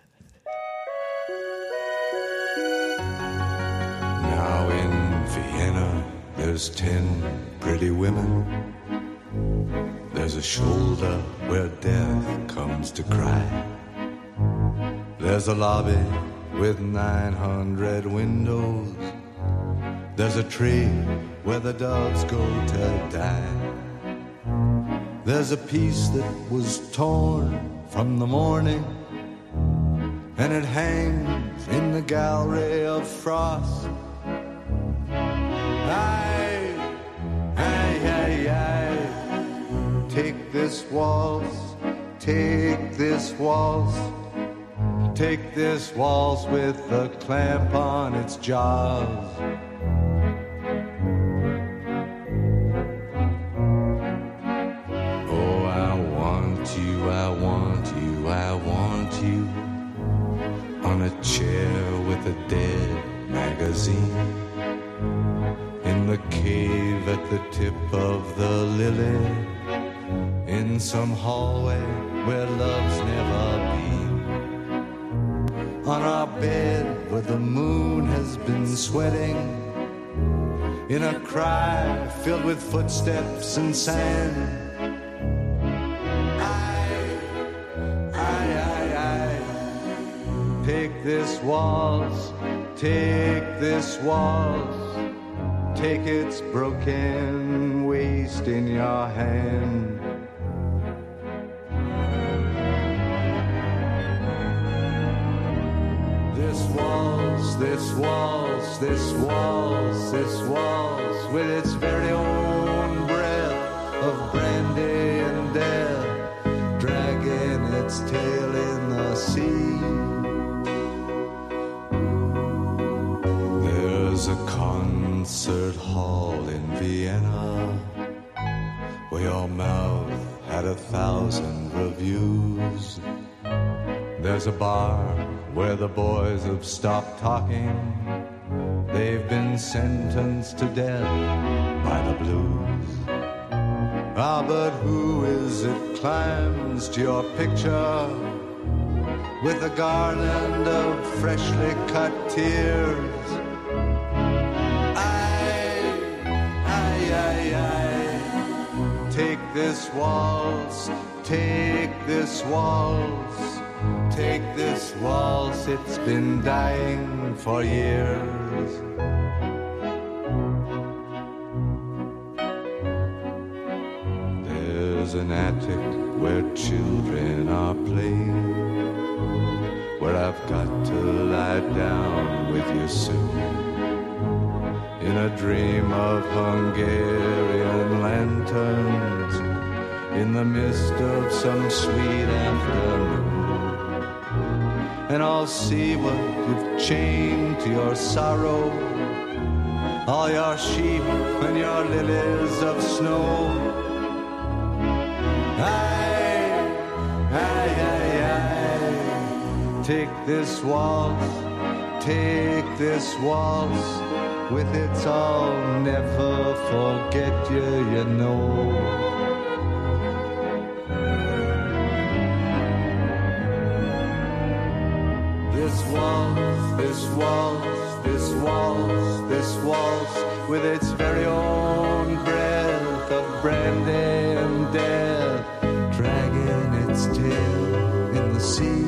Now in Vienna there's ten pretty women. There's a shoulder where death comes to cry. There's a lobby with nine hundred windows. There's a tree where the doves go to die. There's a piece that was torn from the morning, and it hangs in the gallery of frost. Aye, aye, aye, aye. Take this waltz, take this waltz. Take this waltz with a clamp on its jaws. Oh, I want you, I want you, I want you on a chair with a dead magazine, in the cave at the tip of the lily, in some hallway where love's never been, on our bed where the moon has been sweating, in a cry filled with footsteps and sand. I, I, I, I, take this waltz, take this waltz, take its broken waist in your hand. This waltz, this waltz, this waltz, this waltz, with its very own breath of brandy and death, dragging its tail in the sea. There's a concert hall in Vienna where your mouth had a thousand reviews. There's a bar where the boys have stopped talking. They've been sentenced to death by the blues. Ah, but who is it climbs to your picture with a garland of freshly cut tears? I, I, I, I, take this waltz, take this waltz. Take this waltz, it's been dying for years. There's an attic where children are playing, where I've got to lie down with you soon, in a dream of Hungarian lanterns, in the mist of some sweet afternoon. And I'll see what you've chained to your sorrow, all your sheep and your lilies of snow. Aye, aye, aye, aye. Take this waltz, take this waltz, with its I'll never forget you, you know. this waltz, this waltz, this waltz, this waltz, with its very own breath of brandy and death, dragging its tail in the sea.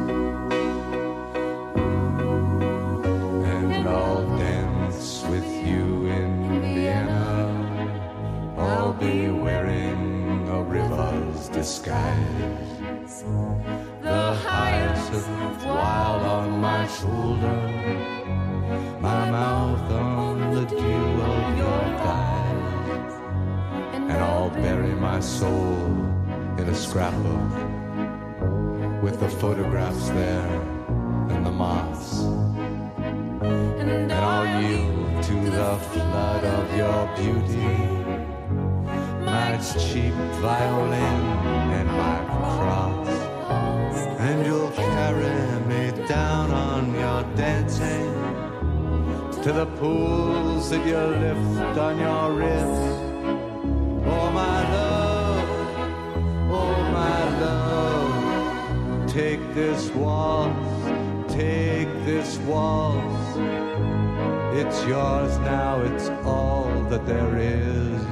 And I'll dance with you in Vienna. I'll be wearing a river's disguise, the hyacinth wild on my shoulder, my mouth on the dew of your thighs. And I'll bury my soul in a scrapbook with the photographs there and the moths. And I'll yield to the flood of your beauty, my cheap violin and my cross. And you'll carry me down on your dancing to the pools that you lift on your wrist. Oh my love, oh my love, take this waltz, take this waltz. It's yours now, it's all that there is.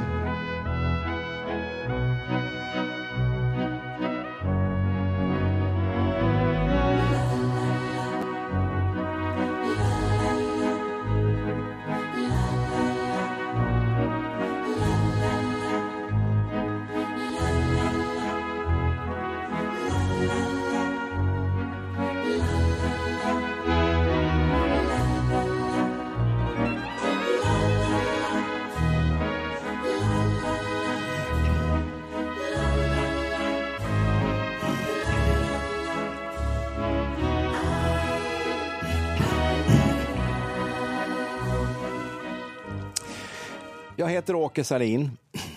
Jag heter Åke Salin.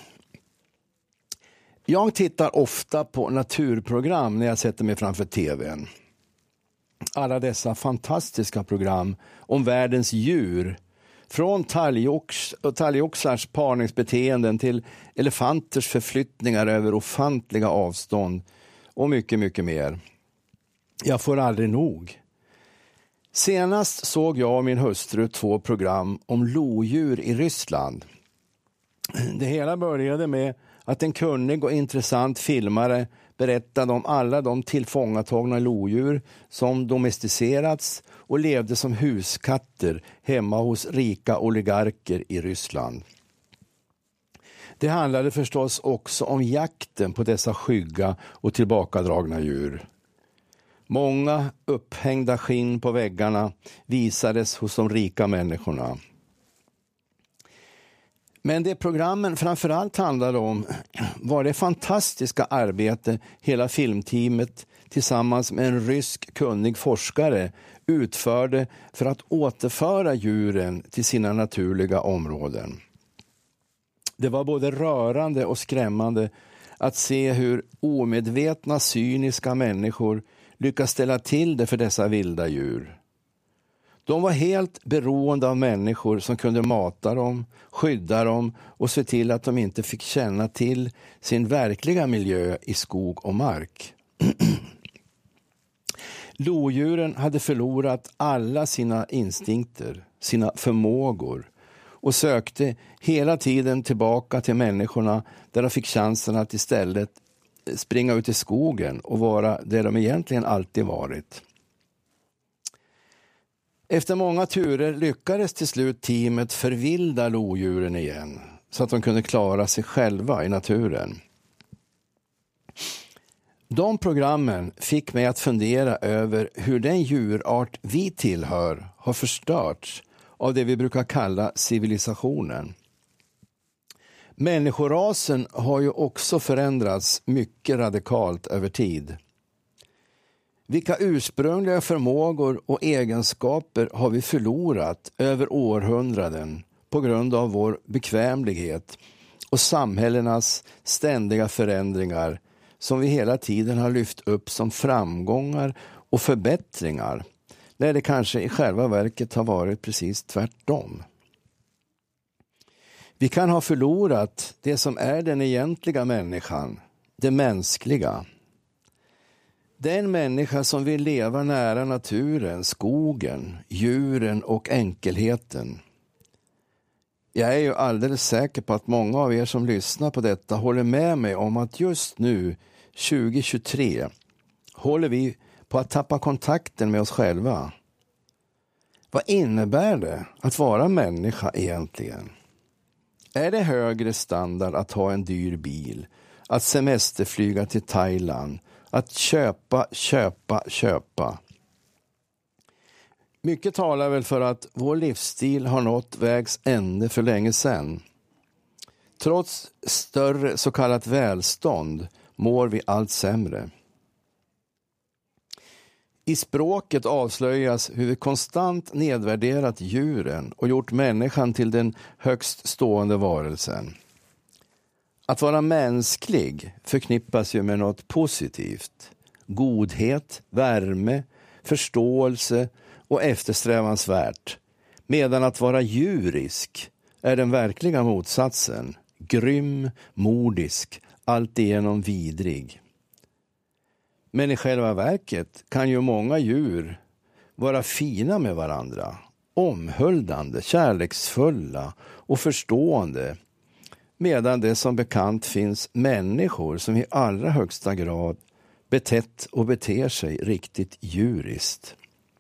Jag tittar ofta på naturprogram när jag sätter mig framför tvn. Alla dessa fantastiska program om världens djur. Från talgox och talgoxars parningsbeteenden till elefanters förflyttningar över ofantliga avstånd. Och mycket, mycket mer. Jag får aldrig nog. Senast såg jag och min hustru två program om lodjur i Ryssland. Det hela började med att en kunnig och intressant filmare berättade om alla de tillfångatagna lodjur som domesticerats och levde som huskatter hemma hos rika oligarker i Ryssland. Det handlade förstås också om jakten på dessa skygga och tillbakadragna djur. Många upphängda skinn på väggarna visades hos de rika människorna. Men det programmen framförallt handlade om var det fantastiska arbete hela filmteamet tillsammans med en rysk kunnig forskare utförde för att återföra djuren till sina naturliga områden. Det var både rörande och skrämmande att se hur omedvetna, cyniska människor lyckas ställa till det för dessa vilda djur. De var helt beroende av människor som kunde mata dem, skydda dem och se till att de inte fick känna till sin verkliga miljö i skog och mark. Lodjuren hade förlorat alla sina instinkter, sina förmågor och sökte hela tiden tillbaka till människorna där de fick chansen att istället springa ut i skogen och vara där de egentligen alltid varit. Efter många turer lyckades till slut teamet förvilda lodjuren igen så att de kunde klara sig själva i naturen. De programmen fick mig att fundera över hur den djurart vi tillhör har förstörts av det vi brukar kalla civilisationen. Människorasen har ju också förändrats mycket radikalt över tid. Vilka ursprungliga förmågor och egenskaper har vi förlorat över århundraden på grund av vår bekvämlighet och samhällenas ständiga förändringar som vi hela tiden har lyft upp som framgångar och förbättringar, när det kanske i själva verket har varit precis tvärtom. Vi kan ha förlorat det som är den egentliga människan, det mänskliga. Den människa som vill leva nära naturen, skogen, djuren och enkelheten. Jag är ju alldeles säker på att många av er som lyssnar på detta håller med mig om att just nu, tjugo tjugotre, håller vi på att tappa kontakten med oss själva. Vad innebär det att vara människa egentligen? Är det högre standard att ha en dyr bil, att semesterflyga till Thailand, att köpa, köpa, köpa? Mycket talar väl för att vår livsstil har nått vägs ände för länge sedan. Trots större så kallat välstånd mår vi allt sämre. I språket avslöjas hur vi konstant nedvärderat djuren och gjort människan till den högst stående varelsen. Att vara mänsklig förknippas ju med något positivt. Godhet, värme, förståelse och eftersträvansvärt. Medan att vara djurisk är den verkliga motsatsen. Grym, mordisk, alltigenom vidrig. Men i själva verket kan ju många djur vara fina med varandra. Omhuldande, kärleksfulla och förstående. Medan det som bekant finns människor som i allra högsta grad betett och beter sig riktigt djuriskt.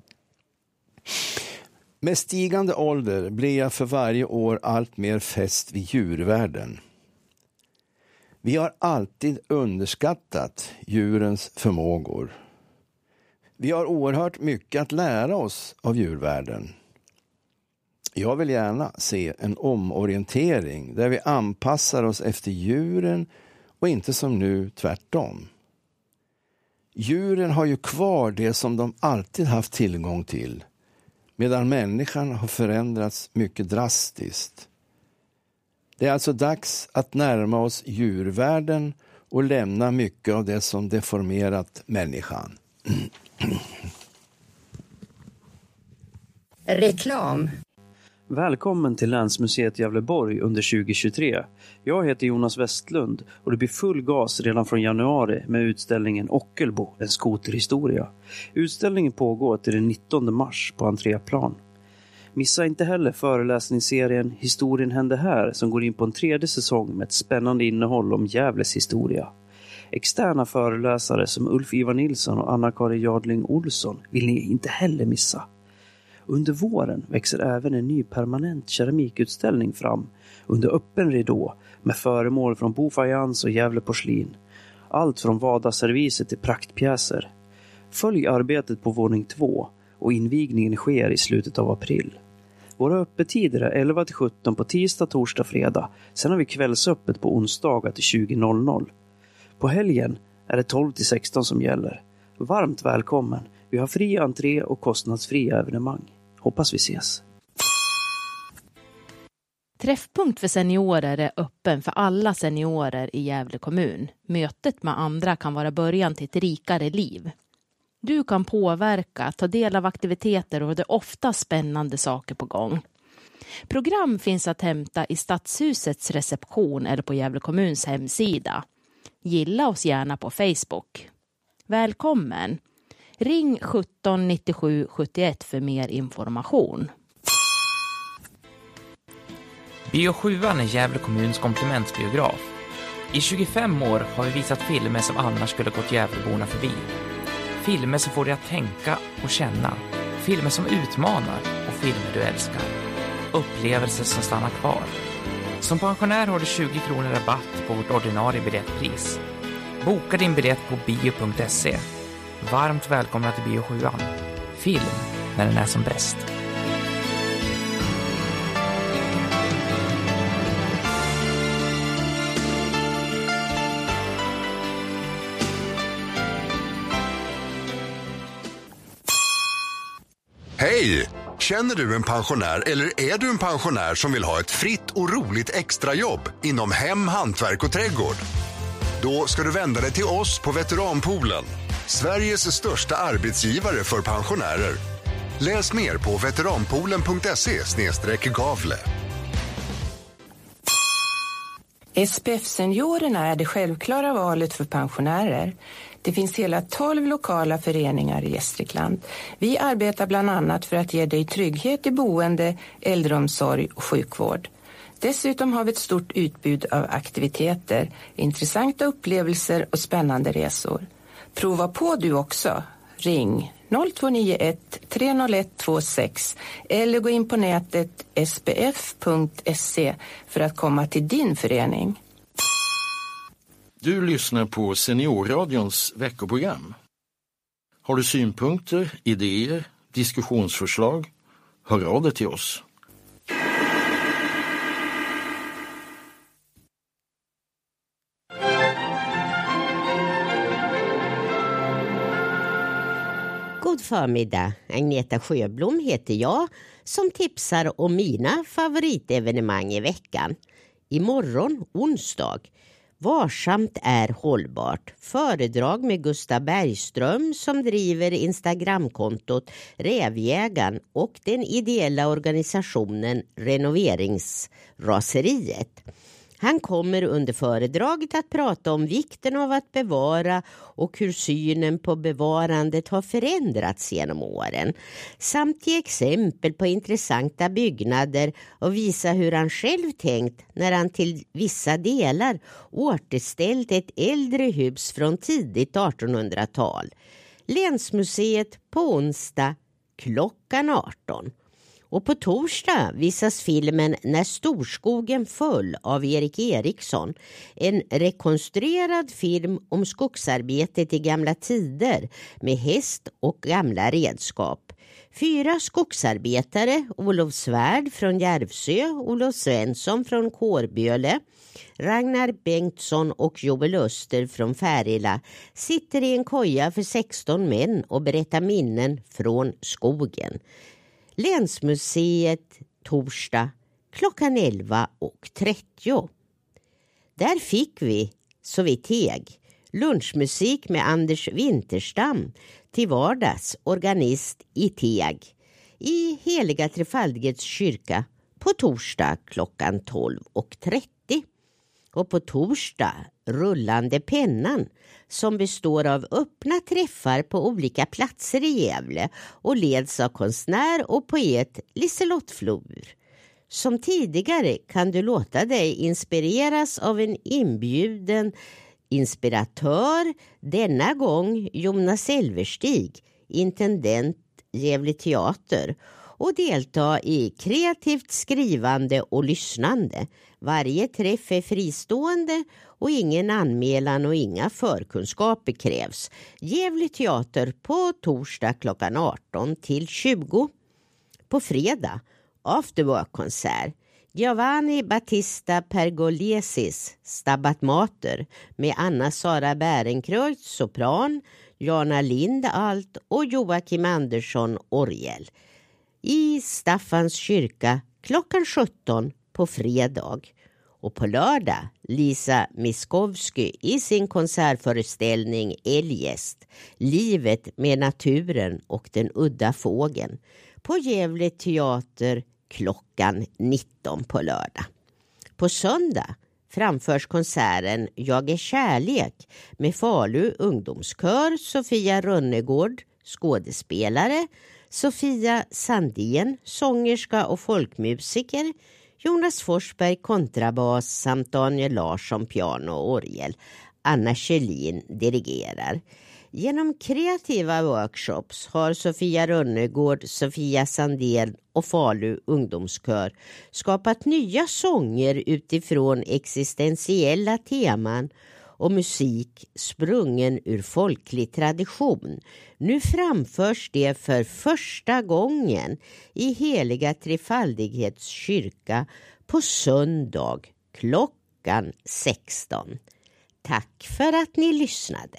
Med stigande ålder blir jag för varje år allt mer fäst vid djurvärlden. Vi har alltid underskattat djurens förmågor. Vi har oerhört mycket att lära oss av djurvärlden. Jag vill gärna se en omorientering där vi anpassar oss efter djuren och inte som nu tvärtom. Djuren har ju kvar det som de alltid haft tillgång till, medan människan har förändrats mycket drastiskt. Det är alltså dags att närma oss djurvärlden och lämna mycket av det som deformerat människan. Reklam. Välkommen till Länsmuseet Gävleborg under tjugo tjugotre. Jag heter Jonas Westlund och det blir full gas redan från januari med utställningen Ockelbo, en skoterhistoria. Utställningen pågår till den nittonde mars på entréplan. Missa inte heller föreläsningsserien Historien hände här som går in på en tredje säsong med ett spännande innehåll om Gävles historia. Externa föreläsare som Ulf-Ivar Nilsson och Anna-Karin Jadling Olsson vill ni inte heller missa. Under våren växer även en ny permanent keramikutställning fram under öppen ridå med föremål från bofajans och Gävle porslin. Allt från vardagsserviser till praktpjäser. Följ arbetet på våning två och invigningen sker i slutet av april. Våra öppettider är elva till sjutton på tisdag, torsdag, fredag. Sen har vi kvällsöppet på onsdagar till tjugo noll noll. På helgen är det tolv till sexton som gäller. Varmt välkommen. Vi har fri entré och kostnadsfria evenemang. Hoppas vi ses. Träffpunkt för seniorer är öppen för alla seniorer i Gävle kommun. Mötet med andra kan vara början till ett rikare liv. Du kan påverka, ta del av aktiviteter och det är ofta spännande saker på gång. Program finns att hämta i Stadshusets reception eller på Gävle kommuns hemsida. Gilla oss gärna på Facebook. Välkommen! Ring sjutton nittiosju sjuttioett för mer information. Bio sjuan är Gävle kommuns komplementsbiograf. I tjugofem år har vi visat filmer som annars skulle gått Gävleborna förbi. Filmer som får dig att tänka och känna. Filmer som utmanar och filmer du älskar. Upplevelser som stannar kvar. Som pensionär har du tjugo kronor rabatt på vårt ordinarie biljettpris. Boka din biljett på bio punkt se. Varmt välkomna till Bio sjuan. Film när den är som bäst. Hej! Känner du en pensionär eller är du en pensionär som vill ha ett fritt och roligt extrajobb inom hem, hantverk och trädgård? Då ska du vända dig till oss på Veteranpoolen, Sveriges största arbetsgivare för pensionärer. Läs mer på veteranpoolen punkt se slash gavle. S P F-seniorerna är det självklara valet för pensionärer. Det finns hela tolv lokala föreningar i Gästrikland. Vi arbetar bland annat för att ge dig trygghet i boende, äldreomsorg och sjukvård. Dessutom har vi ett stort utbud av aktiviteter, intressanta upplevelser och spännande resor. Prova på du också. Ring noll två nio ett tre noll ett två sex eller gå in på nätet s b f punkt se för att komma till din förening. Du lyssnar på Seniorradions veckoprogram. Har du synpunkter, idéer, diskussionsförslag? Hör av dig till oss. God förmiddag, Agneta Sjöblom heter jag som tipsar om mina favoritevenemang i veckan. Imorgon, onsdag, Varsamt är hållbart. Föredrag med Gustav Bergström som driver Instagramkontot Rävjägaren och den ideella organisationen Renoveringsraseriet. Han kommer under föredraget att prata om vikten av att bevara och hur synen på bevarandet har förändrats genom åren. Samt ge exempel på intressanta byggnader och visa hur han själv tänkt när han till vissa delar återställt ett äldre hus från tidigt artonhundratal. Länsmuseet på onsdag klockan arton. Och på torsdag visas filmen När storskogen föll av Erik Eriksson. En rekonstruerad film om skogsarbetet i gamla tider med häst och gamla redskap. Fyra skogsarbetare, Olof Svärd från Järvsö, Olof Svensson från Kårböle, Ragnar Bengtsson och Joel Öster från Färila sitter i en koja för sexton män och berättar minnen från skogen. Länsmuseet torsdag klockan elva och trettio. Där fick vi, så vi teg, lunchmusik med Anders Winterstam till vardags, organist i Teg i Heliga Trefaldighets kyrka på torsdag klockan tolv och trettio. Och på torsdag rullande pennan som består av öppna träffar på olika platser i Gävle och leds av konstnär och poet Liselott Flor. Som tidigare kan du låta dig inspireras av en inbjuden inspiratör, denna gång Jonas Elverstig, intendent Gävle teater, och delta i kreativt skrivande och lyssnande. Varje träff är fristående och ingen anmälan och inga förkunskaper krävs. Gävle teater på torsdag klockan arton till tjugo. På fredag, afterwork-konsert. Giovanni Battista Pergolesis, Stabat Mater, med Anna-Sara Bärenkreutz, sopran, Jana Lind, alt och Joakim Andersson, orgel. I Staffans kyrka klockan sjutton på fredag. Och på lördag Lisa Miskovsky i sin konsertföreställning Eljest, livet med naturen och den udda fågeln, på Gävle teater klockan nitton på lördag. På söndag framförs konserten Jag är kärlek med Falu ungdomskör, Sofia Rönnegård, skådespelare, Sofia Sandén, sångerska och folkmusiker, Jonas Forsberg kontrabas samt Daniel Larsson piano och orgel. Anna Kjellin dirigerar. Genom kreativa workshops har Sofia Rönnegård, Sofia Sandén och Falu ungdomskör skapat nya sånger utifrån existentiella teman och musik sprungen ur folklig tradition. Nu framförs det för första gången i Heliga Trefaldighets kyrka på söndag klockan sexton. Tack för att ni lyssnade.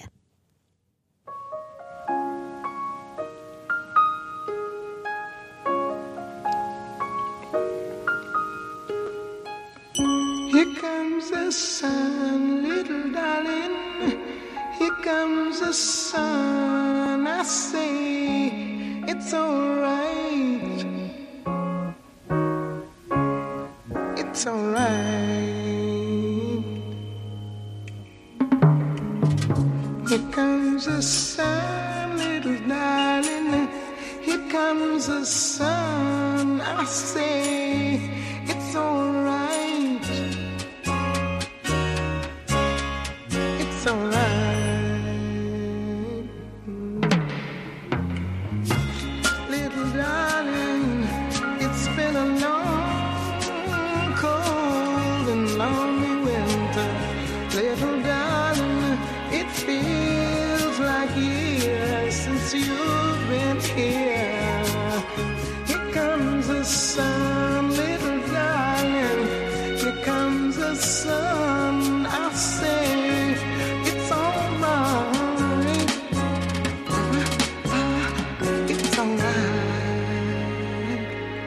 Here comes the sun, little darling. Here comes the sun. I say it's all right. It's all right. Here comes the sun, little darling. Here comes the sun. I say it's all right. It's all right. Little darling, it's been a long, cold and lonely winter. Little darling, it feels like years since you've been here. Here comes the sun, little darling. Here comes the sun. I say it's all right. It's all right.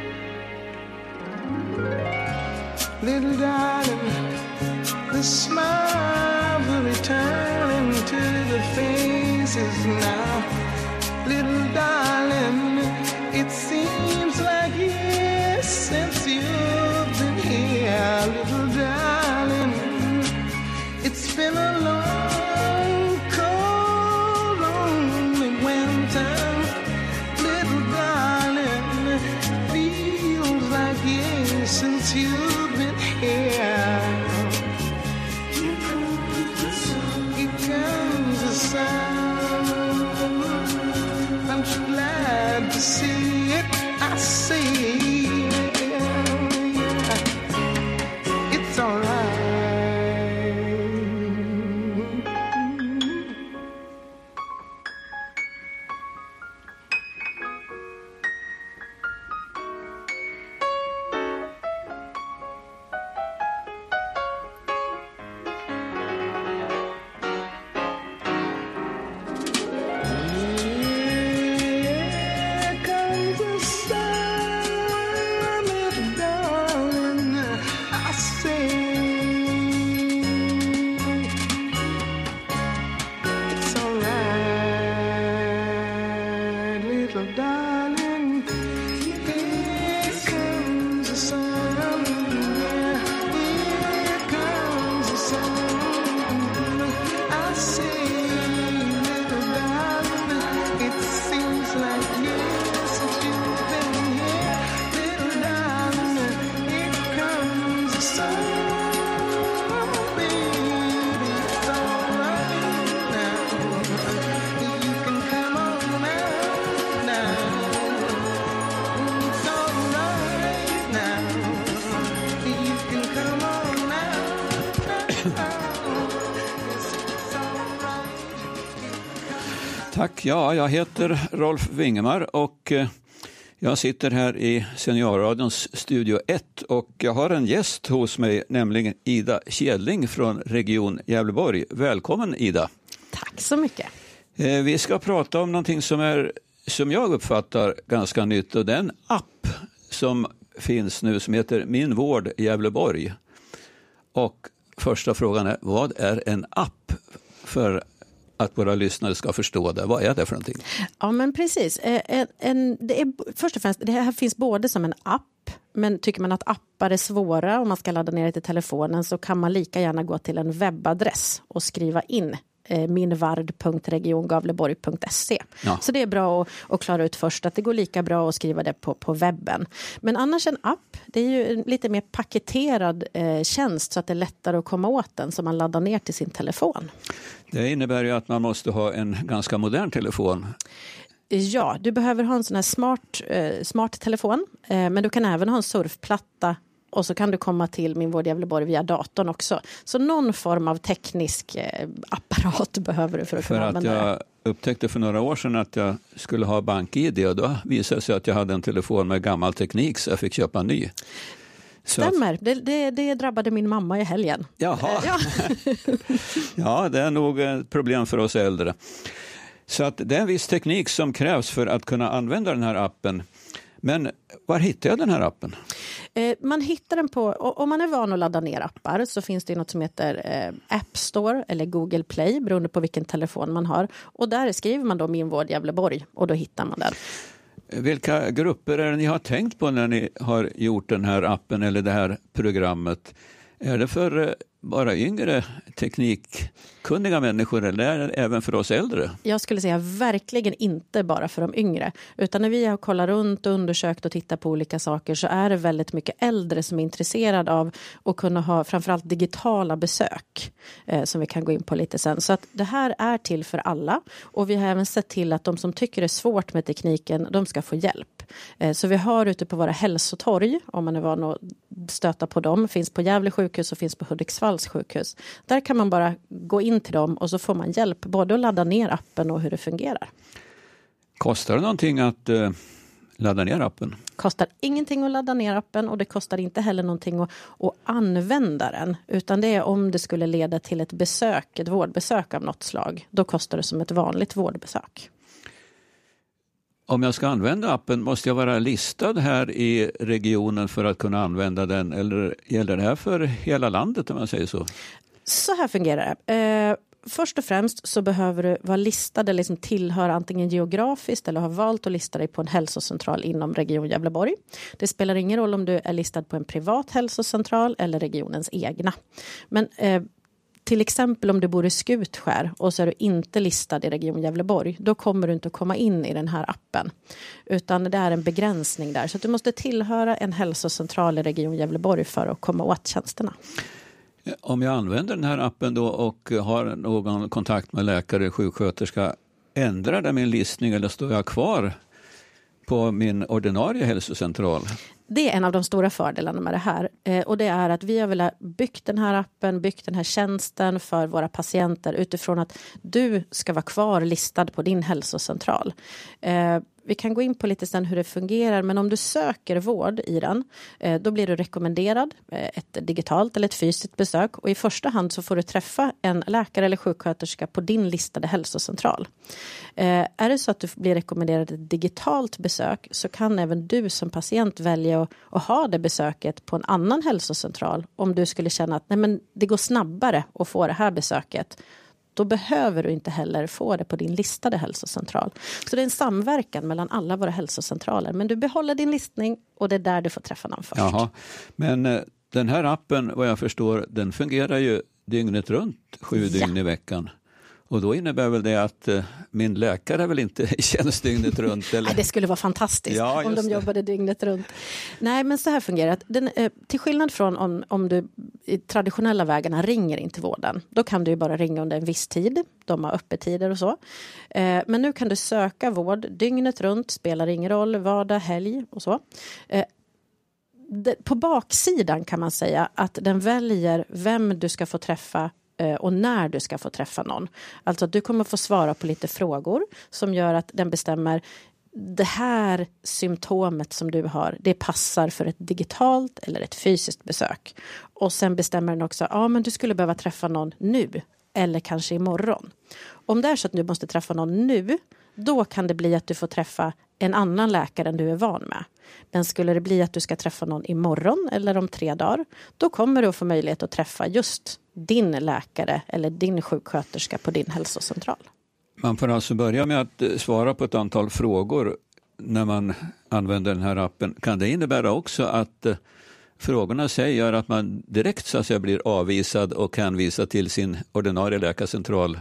Little darling, the smiles are returning to the faces now. Little darling, it seems like years since you've been here. Little darling, it's been a long, cold, lonely winter. Little darling, feels like years since you've been here. Here comes the sun. Here comes the sun. I'm so glad to see it. I see it. Yeah. It's all right. Here comes the sun, little darling. I say it's all right, little darling. Here comes the sun. Here comes the sun. I say, little darling, it seems like years since you've been here. Little darling, here comes the sun. Baby, it's all right now. You can come on now, now. It's all right now. You can come on now. Yes, it's all right. Tack. Ja, jag heter Rolf Wingemar och eh, jag sitter här i Seniorradions studio ett och jag har en gäst hos mig, nämligen Ida Kjedling från Region Gävleborg. Välkommen Ida. Tack så mycket. Eh, vi ska prata om någonting som är, som jag uppfattar, ganska nytt, och det är en app som finns nu som heter Min vård Gävleborg. Och första frågan är, vad är en app, för att våra lyssnare ska förstå det? Vad är det för någonting? Ja, men precis. En, en, det är, först och främst, det här finns både som en app, men tycker man att appar är svåra och man ska ladda ner det till telefonen, så kan man lika gärna gå till en webbadress och skriva in eh, minvard punkt regiongavleborg punkt se. Ja. Så det är bra att, att klara ut först att det går lika bra att skriva det på, på webben. Men annars en app, det är ju en lite mer paketerad eh, tjänst, så att det är lättare att komma åt den, som man laddar ner till sin telefon. Det innebär ju att man måste ha en ganska modern telefon. Ja, du behöver ha en sån här smart, eh, smart telefon, eh, men du kan även ha en surfplatta, och så kan du komma till Min vård Gävleborg via datorn också. Så någon form av teknisk eh, apparat behöver du för att för kunna att använda jag det. upptäckte för några år sedan att jag skulle ha bank-I D, och då visade det sig att jag hade en telefon med gammal teknik, så jag fick köpa en ny. Så Stämmer, att... det, det, det drabbade min mamma i helgen. Jaha. Ja. Ja, det är nog ett problem för oss äldre. Så att det är en viss teknik som krävs för att kunna använda den här appen. Men var hittar jag den här appen? Eh, man hittar den på, om man är van att ladda ner appar, så finns det något som heter eh, App Store eller Google Play, beroende på vilken telefon man har. Och där skriver man då Min vård Gävleborg, och då hittar man den. Vilka grupper är det ni har tänkt på när ni har gjort den här appen eller det här programmet? Är det för bara yngre teknikkunniga människor eller är det även för oss äldre? Jag skulle säga verkligen inte bara för de yngre. Utan när vi har kollat runt och undersökt och tittat på olika saker så är det väldigt mycket äldre som är intresserade av att kunna ha framförallt digitala besök eh, som vi kan gå in på lite sen. Så att det här är till för alla och vi har även sett till att de som tycker det är svårt med tekniken, de ska få hjälp. Eh, så vi har ute på våra hälsotorg, om man är van att stöta på dem, finns på Gävle sjukhus och finns på Hudiksvalls sjukhus. Där kan man bara gå in till dem och så får man hjälp både att ladda ner appen och hur det fungerar. Kostar det någonting att uh, ladda ner appen? Kostar ingenting att ladda ner appen och det kostar inte heller någonting att, att använda den. Utan det är om det skulle leda till ett besök, ett vårdbesök av något slag. Då kostar det som ett vanligt vårdbesök. Om jag ska använda appen måste jag vara listad här i regionen för att kunna använda den eller gäller det här för hela landet om man säger så? Så här fungerar det. Eh, först och främst så behöver du vara listad eller liksom tillhöra antingen geografiskt eller ha valt att lista dig på en hälsocentral inom Region Gävleborg. Det spelar ingen roll om du är listad på en privat hälsocentral eller regionens egna. Men eh, till exempel om du bor i Skutskär och så är du inte listad i Region Gävleborg, då kommer du inte att komma in i den här appen. Utan det är en begränsning där. Så att du måste tillhöra en hälsocentral i Region Gävleborg för att komma åt tjänsterna. Om jag använder den här appen då och har någon kontakt med läkare eller sjuksköterska, ändrar det min listning eller står jag kvar på min ordinarie hälsocentral? Det är en av de stora fördelarna med det här. Eh, och det är att vi har väl byggt den här appen, byggt den här tjänsten för våra patienter utifrån att du ska vara kvar listad på din hälsocentral. Eh, vi kan gå in på lite sen hur det fungerar, men om du söker vård i den, eh, då blir du rekommenderad eh, ett digitalt eller ett fysiskt besök och i första hand så får du träffa en läkare eller sjuksköterska på din listade hälsocentral. Eh, är det så att du blir rekommenderad ett digitalt besök så kan även du som patient välja att, att ha det besöket på en annan hälsocentral om du skulle känna att nej, men det går snabbare att få det här besöket. Då behöver du inte heller få det på din listade hälsocentral. Så det är en samverkan mellan alla våra hälsocentraler. Men du behåller din listning och det är där du får träffa någon först. Jaha. Men eh, den här appen, vad jag förstår, den fungerar ju dygnet runt, sju ja. dygn i veckan. Och då innebär väl det att eh, min läkare är väl inte i tjänst dygnet runt? Eller? Nej, det skulle vara fantastiskt ja, om de det. jobbade dygnet runt. Nej, men så här fungerar det. Den, eh, till skillnad från om, om du i traditionella vägarna ringer in till vården. Då kan du ju bara ringa under en viss tid. De har öppettider och så. Eh, men nu kan du söka vård dygnet runt. Spelar ingen roll, vardag, helg och så. Eh, det, på baksidan kan man säga att den väljer vem du ska få träffa och när du ska få träffa någon. Alltså att du kommer få svara på lite frågor som gör att den bestämmer det här symptomet som du har, det passar för ett digitalt eller ett fysiskt besök. Och sen bestämmer den också, ja men du skulle behöva träffa någon nu eller kanske imorgon. Om det är så att du måste träffa någon nu, då kan det bli att du får träffa en annan läkare än du är van med. Men skulle det bli att du ska träffa någon imorgon eller om tre dagar, då kommer du att få möjlighet att träffa just din läkare eller din sjuksköterska på din hälsocentral. Man får alltså börja med att svara på ett antal frågor när man använder den här appen. Kan det innebära också att frågorna säger att man direkt så att säga blir avvisad och hänvisad till sin ordinarie läkarcentral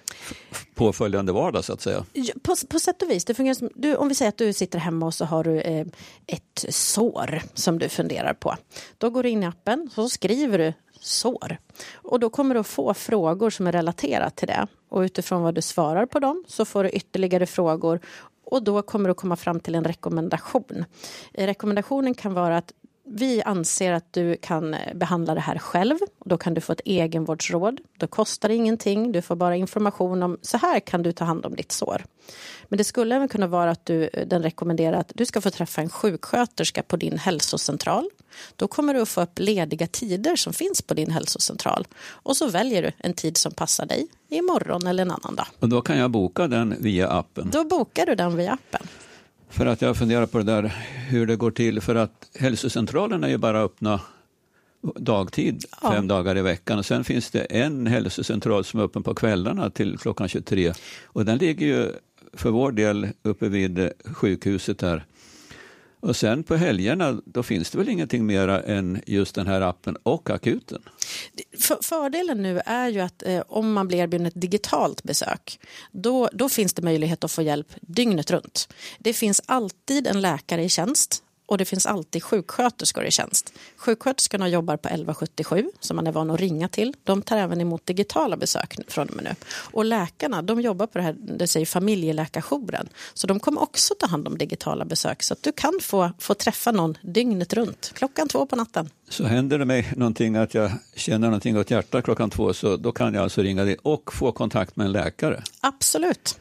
påföljande vardag så att säga? På, på sätt och vis. Det fungerar som, du, om vi säger att du sitter hemma och så har du eh, ett sår som du funderar på. Då går du in i appen och så skriver du sår. Och då kommer du att få frågor som är relaterat till det. Och utifrån vad du svarar på dem så får du ytterligare frågor. Och då kommer du komma fram till en rekommendation. Rekommendationen kan vara att vi anser att du kan behandla det här själv. Då kan du få ett egenvårdsråd. Då kostar det ingenting. Du får bara information om så här kan du ta hand om ditt sår. Men det skulle även kunna vara att du, den rekommenderar att du ska få träffa en sjuksköterska på din hälsocentral. Då kommer du att få upp lediga tider som finns på din hälsocentral. Och så väljer du en tid som passar dig imorgon eller en annan dag. Och då kan jag boka den via appen? Då bokar du den via appen. För att jag funderar på det där hur det går till. För att hälsocentralen är ju bara öppna dagtid, ja. fem dagar i veckan. Och sen finns det en hälsocentral som är öppen på kvällarna till klockan tjugotre. Och den ligger ju för vår del uppe vid sjukhuset här. Och sen på helgerna, då finns det väl ingenting mera än just den här appen och akuten? För, fördelen nu är ju att eh, om man blir erbjuden ett digitalt besök, då, då finns det möjlighet att få hjälp dygnet runt. Det finns alltid en läkare i tjänst. Och det finns alltid sjuksköterskor i tjänst. Sjuksköterskorna jobbar på elva sjuttiosju som man är van att ringa till. De tar även emot digitala besök från och med nu. Och läkarna, de jobbar på det här, det säger familjeläkarjouren. Så de kommer också ta hand om digitala besök. Så att du kan få, få träffa någon dygnet runt, klockan två på natten. Så händer det mig någonting att jag känner någonting åt hjärtat klockan två, så då kan jag alltså ringa dig och få kontakt med en läkare? Absolut.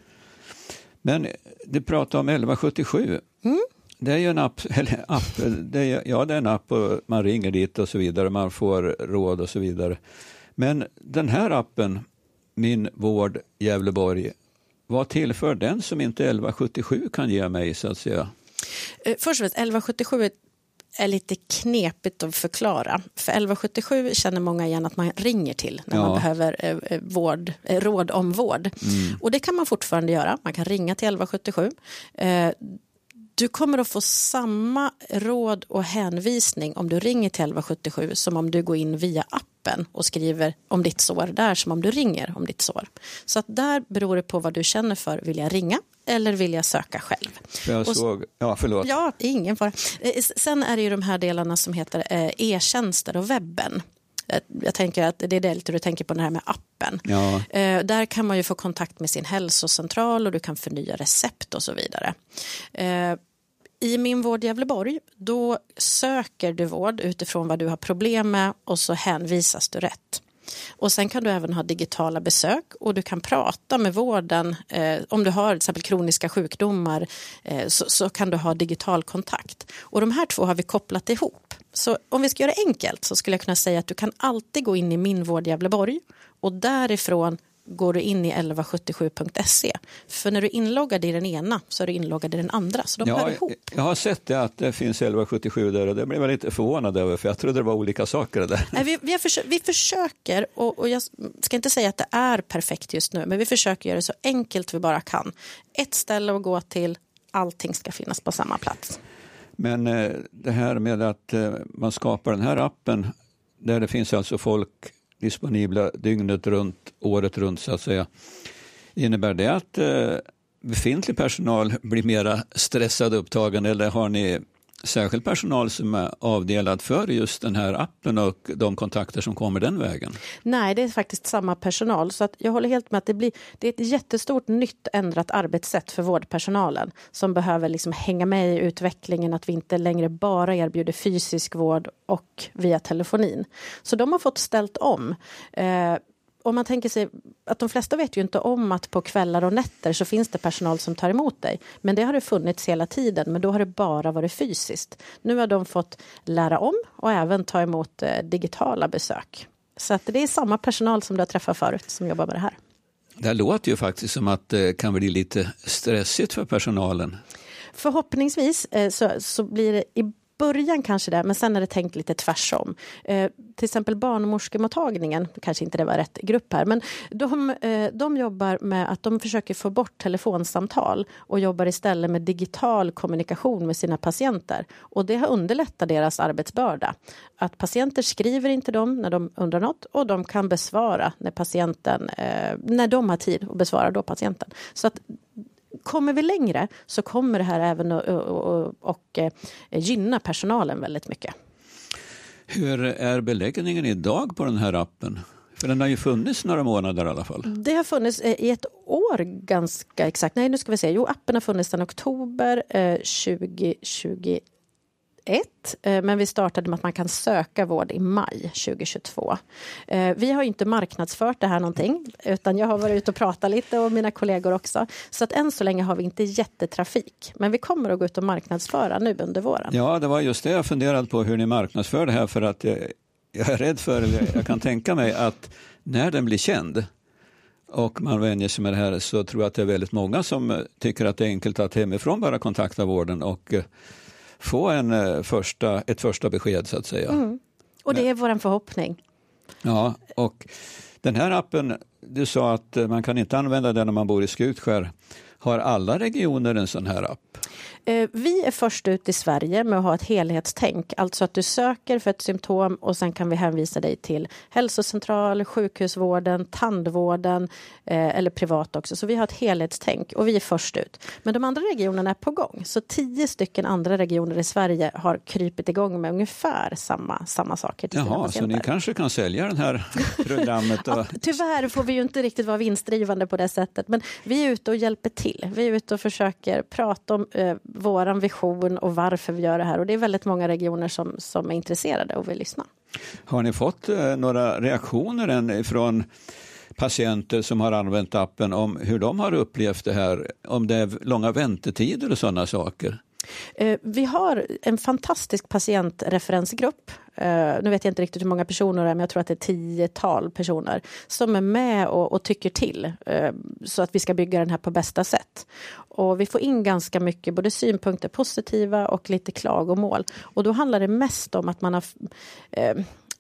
Men du pratar om elva sjuttiosju. Mm. Det är ju en app, eller app det är, ja det är en app och man ringer dit och så vidare, man får råd och så vidare. Men den här appen, Min vård Gävleborg, vad tillför den som inte elva sjuttiosju kan ge mig så att säga? Först och främst, elva sjuttiosju är lite knepigt att förklara. För elva sjuttiosju känner många igen att man ringer till när ja. man behöver eh, vård, eh, råd om vård. Mm. Och det kan man fortfarande göra. Man kan ringa till elva sjuttiosju. Eh, Du kommer att få samma råd och hänvisning om du ringer till elva sjuttiosju som om du går in via appen och skriver om ditt sår där som om du ringer om ditt sår. Så att där beror det på vad du känner för. Vill jag ringa eller vill jag söka själv? Jag såg, ja förlåt. Ja, ingen fara. Sen är det ju de här delarna som heter e-tjänster och webben. Jag tänker att det är det lite du tänker på det här med appen. Ja. Eh, där kan man ju få kontakt med sin hälsocentral och du kan förnya recept och så vidare. Eh, I Min vård Gävleborg, då söker du vård utifrån vad du har problem med och så hänvisas du rätt. Och sen kan du även ha digitala besök och du kan prata med vården. Eh, om du har till exempel kroniska sjukdomar eh, så, så kan du ha digital kontakt. Och de här två har vi kopplat ihop. Så om vi ska göra det enkelt så skulle jag kunna säga att du kan alltid gå in i Min vård Gävleborg och därifrån går du in i elva sjuttiosju punkt se. För när du inloggar i den ena så är du inloggad i den andra. Så de ja, hör ihop. Jag har sett det att det finns elva sjuttiosju där och det blev jag lite förvånad över för jag trodde det var olika saker där. Nej, vi, vi, försöker, vi försöker och, och jag ska inte säga att det är perfekt just nu men vi försöker göra det så enkelt vi bara kan. Ett ställe att gå till, allting ska finnas på samma plats. Men eh, det här med att eh, man skapar den här appen där det finns alltså folk disponibla dygnet runt, året runt så att säga. Innebär det att eh, befintlig personal blir mera stressad upptagen eller har ni särskild personal som är avdelad för just den här appen och de kontakter som kommer den vägen? Nej, det är faktiskt samma personal. Så att jag håller helt med att det blir det är ett jättestort nytt ändrat arbetssätt för vårdpersonalen som behöver liksom hänga med i utvecklingen att vi inte längre bara erbjuder fysisk vård och via telefonin. Så de har fått ställt om. Eh, Om man tänker sig att de flesta vet ju inte om att på kvällar och nätter så finns det personal som tar emot dig. Men det har det funnits hela tiden, men då har det bara varit fysiskt. Nu har de fått lära om och även ta emot eh, digitala besök. Så att det är samma personal som du har träffat förut som jobbar med det här. Det låter ju faktiskt som att det kan bli lite stressigt för personalen. Förhoppningsvis eh, så, så blir det i början kanske det, men sen är det tänkt lite tvärsom. Eh, till exempel barnmorskemottagningen, kanske inte det var rätt grupp här, men de, eh, de jobbar med att de försöker få bort telefonsamtal och jobbar istället med digital kommunikation med sina patienter. Och det har underlättat deras arbetsbörda. Att patienter skriver inte dem när de undrar något och de kan besvara när patienten, eh, när de har tid att besvara då patienten. Så att kommer vi längre så kommer det här även att och, och, och, gynna personalen väldigt mycket. Hur är beläggningen idag på den här appen? För den har ju funnits några månader i alla fall. Det har funnits i ett år ganska exakt. Nej, nu ska vi se. Jo, appen har funnits sedan oktober eh, tjugo tjugoett. Men vi startade med att man kan söka vård i maj tjugo tjugotvå. Vi har inte marknadsfört det här någonting, utan jag har varit ute och pratat lite och mina kollegor också. Så att än så länge har vi inte jättetrafik. Men vi kommer att gå ut och marknadsföra nu under våren. Ja, det var just det jag funderade på, hur ni marknadsför det här, för att jag, jag är rädd för, eller jag kan tänka mig att när den blir känd och man vänjer sig med det här, så tror jag att det är väldigt många som tycker att det är enkelt att hemifrån bara kontakta vården och få en första, ett första besked så att säga. Mm. Och det är vår förhoppning. Ja, och den här appen, du sa att man kan inte använda den om man bor i Skutskär. Har alla regioner en sån här app? Eh, vi är först ut i Sverige med att ha ett helhetstänk. Alltså att du söker för ett symptom och sen kan vi hänvisa dig till hälsocentral, sjukhusvården, tandvården eh, eller privat också. Så vi har ett helhetstänk och vi är först ut. Men de andra regionerna är på gång. Så tio stycken andra regioner i Sverige har krypit igång med ungefär samma, samma saker till sina Jaha, patienter. så ni kanske kan sälja det här programmet? Och... Ja, tyvärr får vi ju inte riktigt vara vinstdrivande på det sättet. Men vi är ute och hjälper till. Vi är ute och försöker prata om eh, våran vision och varför vi gör det här. Och det är väldigt många regioner som, som är intresserade och vill lyssna. Har ni fått eh, några reaktioner än från patienter som har använt appen om hur de har upplevt det här? Om det är långa väntetider och sådana saker? Eh, vi har en fantastisk patientreferensgrupp. Eh, nu vet jag inte riktigt hur många personer det är, men jag tror att det är tiotal personer som är med och, och tycker till eh, så att vi ska bygga den här på bästa sätt. Och vi får in ganska mycket både synpunkter positiva och lite klagomål. Och då handlar det mest om att man har... Eh,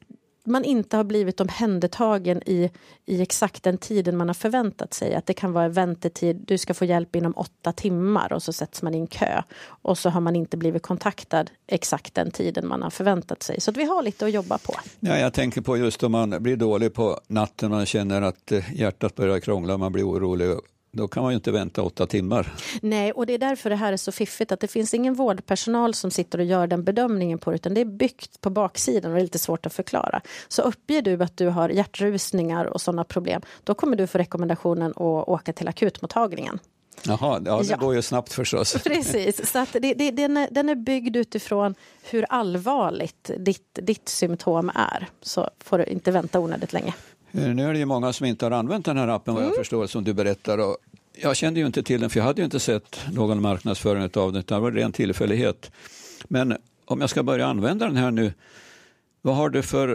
man inte har blivit omhändertagen i, i exakt den tiden man har förväntat sig. Att det kan vara en väntetid, du ska få hjälp inom åtta timmar och så sätts man i en kö. Och så har man inte blivit kontaktad exakt den tiden man har förväntat sig. Så att vi har lite att jobba på. Ja, jag tänker på just om man blir dålig på natten, man känner att hjärtat börjar krångla, man blir orolig. Då kan man ju inte vänta åtta timmar. Nej, och det är därför det här är så fiffigt att det finns ingen vårdpersonal som sitter och gör den bedömningen på det, utan det är byggt på baksidan och det är lite svårt att förklara. Så uppger du att du har hjärtrusningar och sådana problem, då kommer du få rekommendationen att åka till akutmottagningen. Jaha, ja, det Ja. går ju snabbt förstås. Precis, så att det, det, den, är, den är byggd utifrån hur allvarligt ditt, ditt symptom är. Så får du inte vänta onödigt länge. Nu är det ju många som inte har använt den här appen vad jag Mm. förstår som du berättar. Och jag kände ju inte till den för jag hade ju inte sett någon marknadsföring av den. Det var en ren tillfällighet. Men om jag ska börja använda den här nu, vad har du för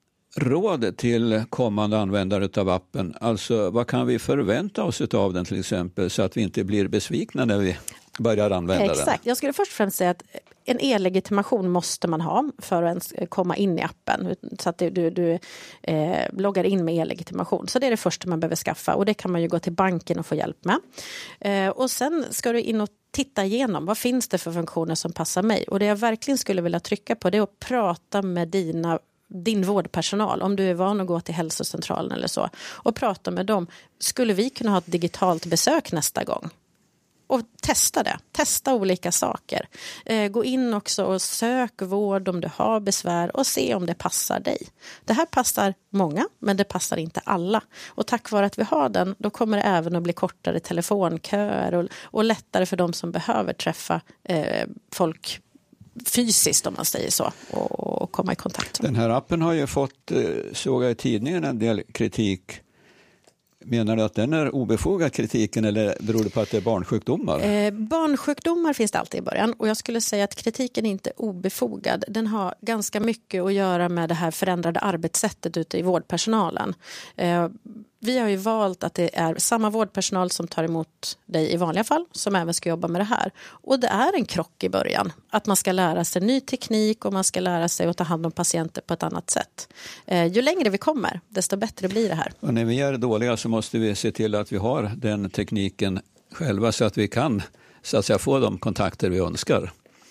råd till kommande användare av appen? Alltså vad kan vi förvänta oss av den till exempel så att vi inte blir besvikna när vi börjar använda den? Exakt, jag skulle först och främst säga att en e-legitimation måste man ha för att ens komma in i appen. Så att du, du, du eh, loggar in med e-legitimation. Så det är det första man behöver skaffa. Och det kan man ju gå till banken och få hjälp med. Eh, och sen ska du in och titta igenom. Vad finns det för funktioner som passar mig? Och det jag verkligen skulle vilja trycka på det är att prata med dina din vårdpersonal, om du är van att gå till hälsocentralen eller så, och prata med dem. Skulle vi kunna ha ett digitalt besök nästa gång? Och testa det. Testa olika saker. Eh, gå in också och sök vård om du har besvär och se om det passar dig. Det här passar många, men det passar inte alla. Och tack vare att vi har den, då kommer det även att bli kortare telefonköer och, och lättare för de som behöver träffa eh, folk fysiskt, om man säger så, och, och komma i kontakt. Den här appen har ju fått, såg jag i tidningen, en del kritik. Menar du att den är obefogad kritiken eller beror det på att det är barnsjukdomar? Eh, barnsjukdomar finns det alltid i början och jag skulle säga att kritiken inte är obefogad. Den har ganska mycket att göra med det här förändrade arbetssättet ute i vårdpersonalen. Eh, vi har ju valt att det är samma vårdpersonal som tar emot dig i vanliga fall som även ska jobba med det här. Och det är en krock i början. Att man ska lära sig ny teknik och man ska lära sig att ta hand om patienter på ett annat sätt. Eh, ju längre vi kommer, desto bättre blir det här. Och när vi är dåliga så måste vi se till att vi har den tekniken själva så att vi kan så att säga, få de kontakter vi önskar.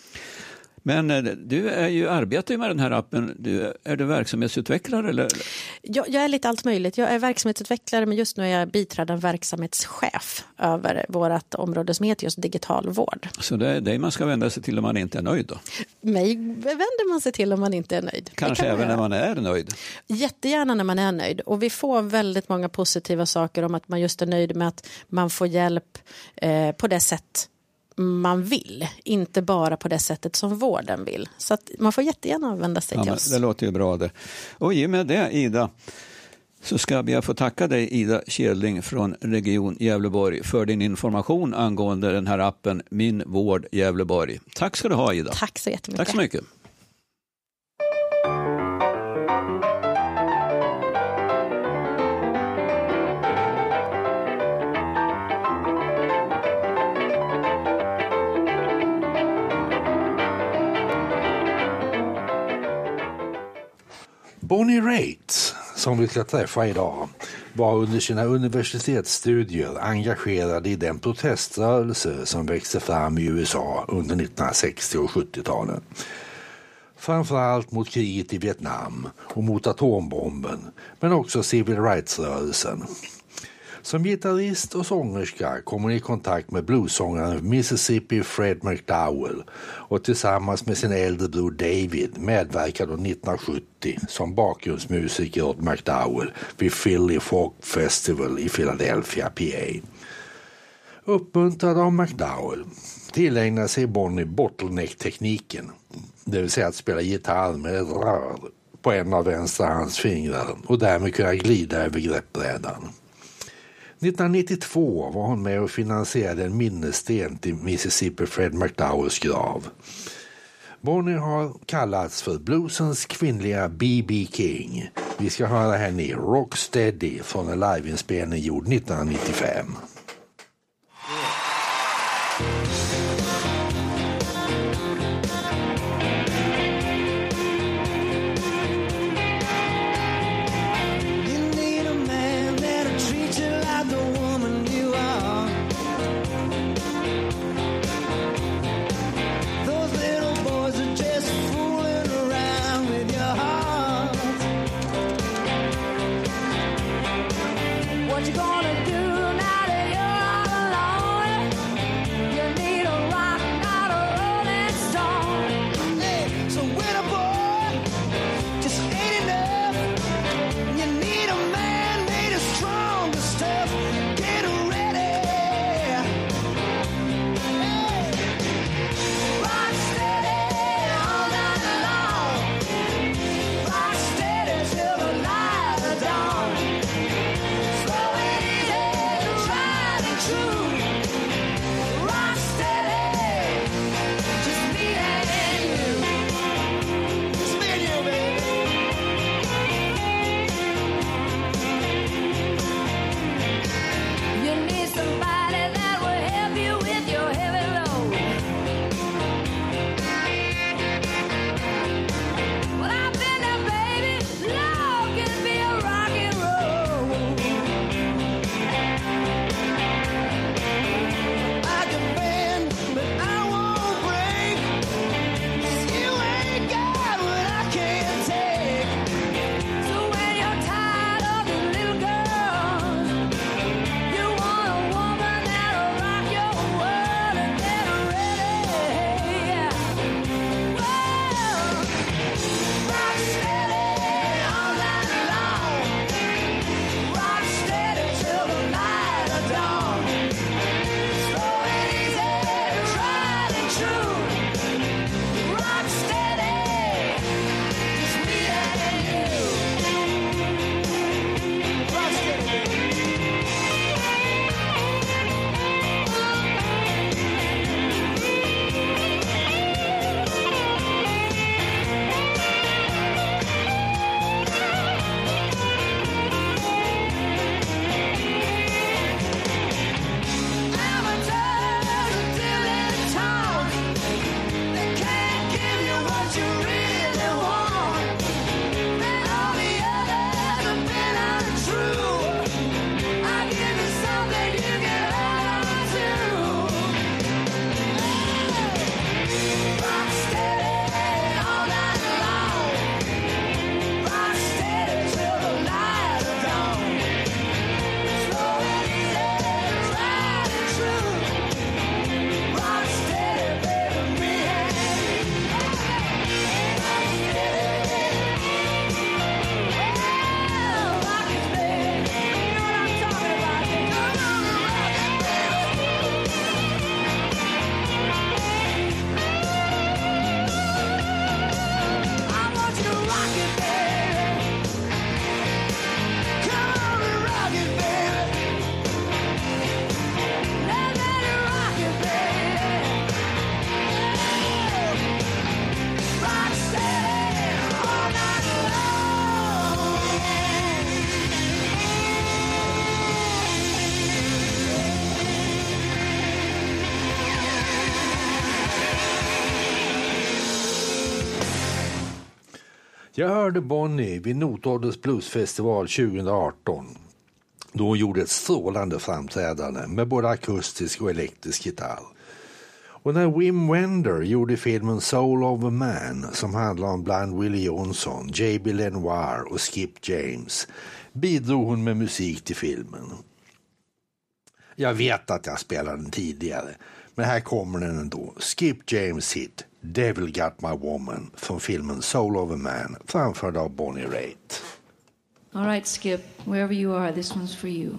Men du är ju, arbetar ju med den här appen. Du, är du verksamhetsutvecklare? Eller? Jag, jag är lite allt möjligt. Jag är verksamhetsutvecklare, men just nu är jag biträdande verksamhetschef över vårt område som heter just digital vård. Så det är dig man ska vända sig till om man inte är nöjd då? Mig vänder man sig till om man inte är nöjd. Kanske kan även när man är nöjd? Jättegärna när man är nöjd. Och vi får väldigt många positiva saker om att man just är nöjd med att man får hjälp eh, på det sätt man vill, inte bara på det sättet som vården vill. Så att man får jättegärna använda sig ja, till oss. Det låter ju bra det. Och i och med det, Ida, så ska jag få tacka dig, Ida Kjedling från Region Gävleborg, för din information angående den här appen Min vård Gävleborg. Tack ska du ha, Ida. Tack så jättemycket. Tack så mycket. Bonnie Raitt som vi ska träffa idag. var under sina universitetsstudier engagerad i den proteströrelse som växte fram i U S A under nittonhundrasextio- och sjuttio-talen. Framförallt mot kriget i Vietnam och mot atombomben, men också civil rights-rörelsen. Som gitarrist och sångerska kom hon i kontakt med bluesångaren Mississippi Fred McDowell och tillsammans med sin äldre bror David medverkade nittonhundrasjuttio som bakgrundsmusiker åt McDowell vid Philly Folk Festival i Philadelphia, P A. Uppmuntrad av McDowell tillägnade sig Bonnie bottleneck-tekniken, det vill säga att spela gitarr med ett rör på en av vänstra hands fingrar och därmed kunna glida över greppbrädan. nittonhundranittiotvå var hon med och finansierade en minnessten till Mississippi Fred McDowells grav. Bonnie har kallats för bluesens kvinnliga B B King. Vi ska höra henne i Rocksteady från en liveinspelning gjord nittonhundranittiofem. What you gonna do now that you're all alone? Jag hörde Bonnie vid Notoddes bluesfestival tjugoarton. då hon gjorde ett strålande framträdande med både akustisk och elektrisk gitarr. Och när Wim Wenders gjorde filmen Soul of a Man, som handlar om Blind Willie Johnson, J B Lenoir och Skip James, bidrog hon med musik till filmen. Jag vet att jag spelade den tidigare, men här kommer den ändå. Skip James hit Devil Got My Woman från filmen Soul of a Man, framförd av Bonnie Raitt. All right, Skip, wherever you are, this one's for you.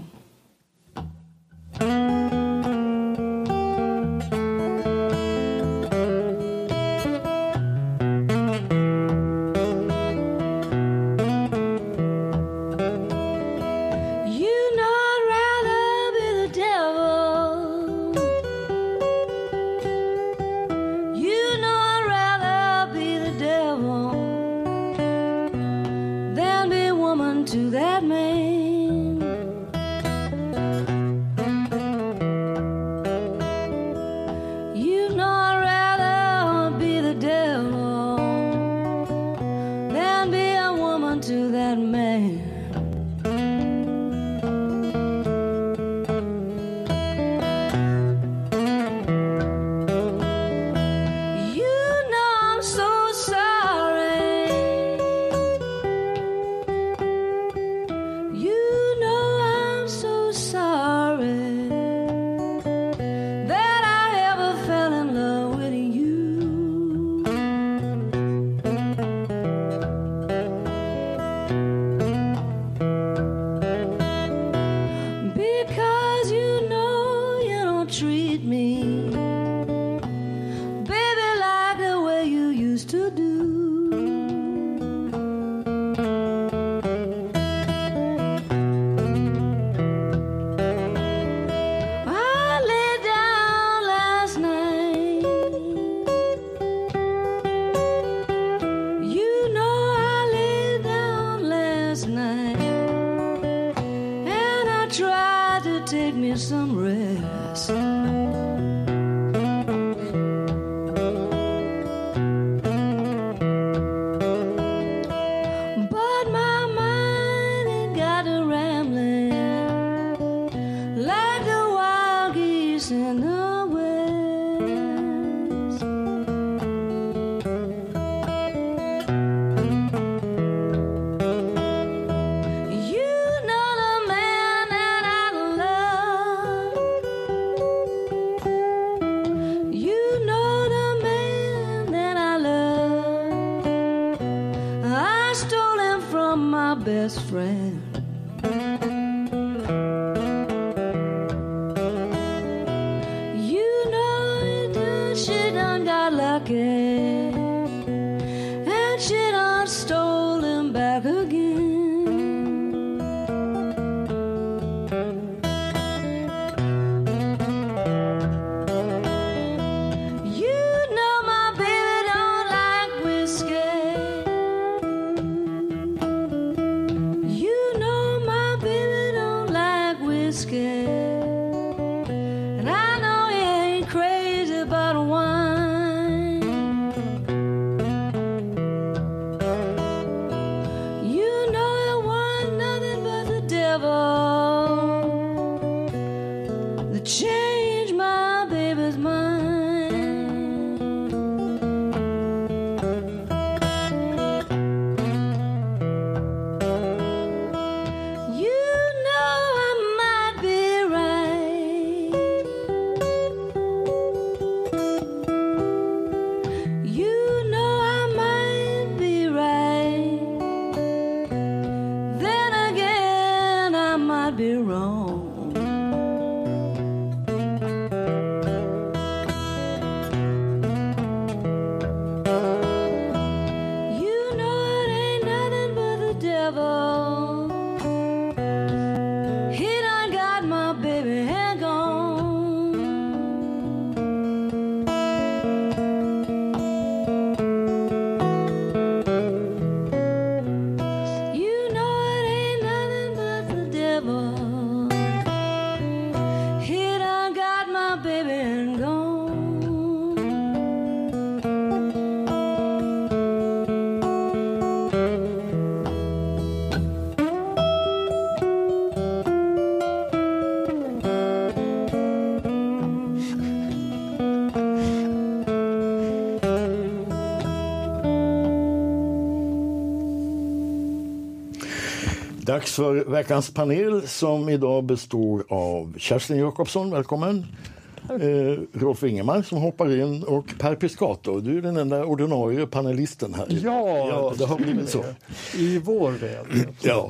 Dags för veckans panel som idag består av Kerstin Jakobsson, välkommen. Eh, Rolf Ingemar som hoppar in och Per Piscator, du är den enda ordinarie panelisten här. Ja, ja det har blivit så. I vår värld. Ja.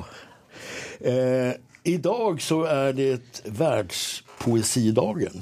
Eh, idag så är det världspoesidagen.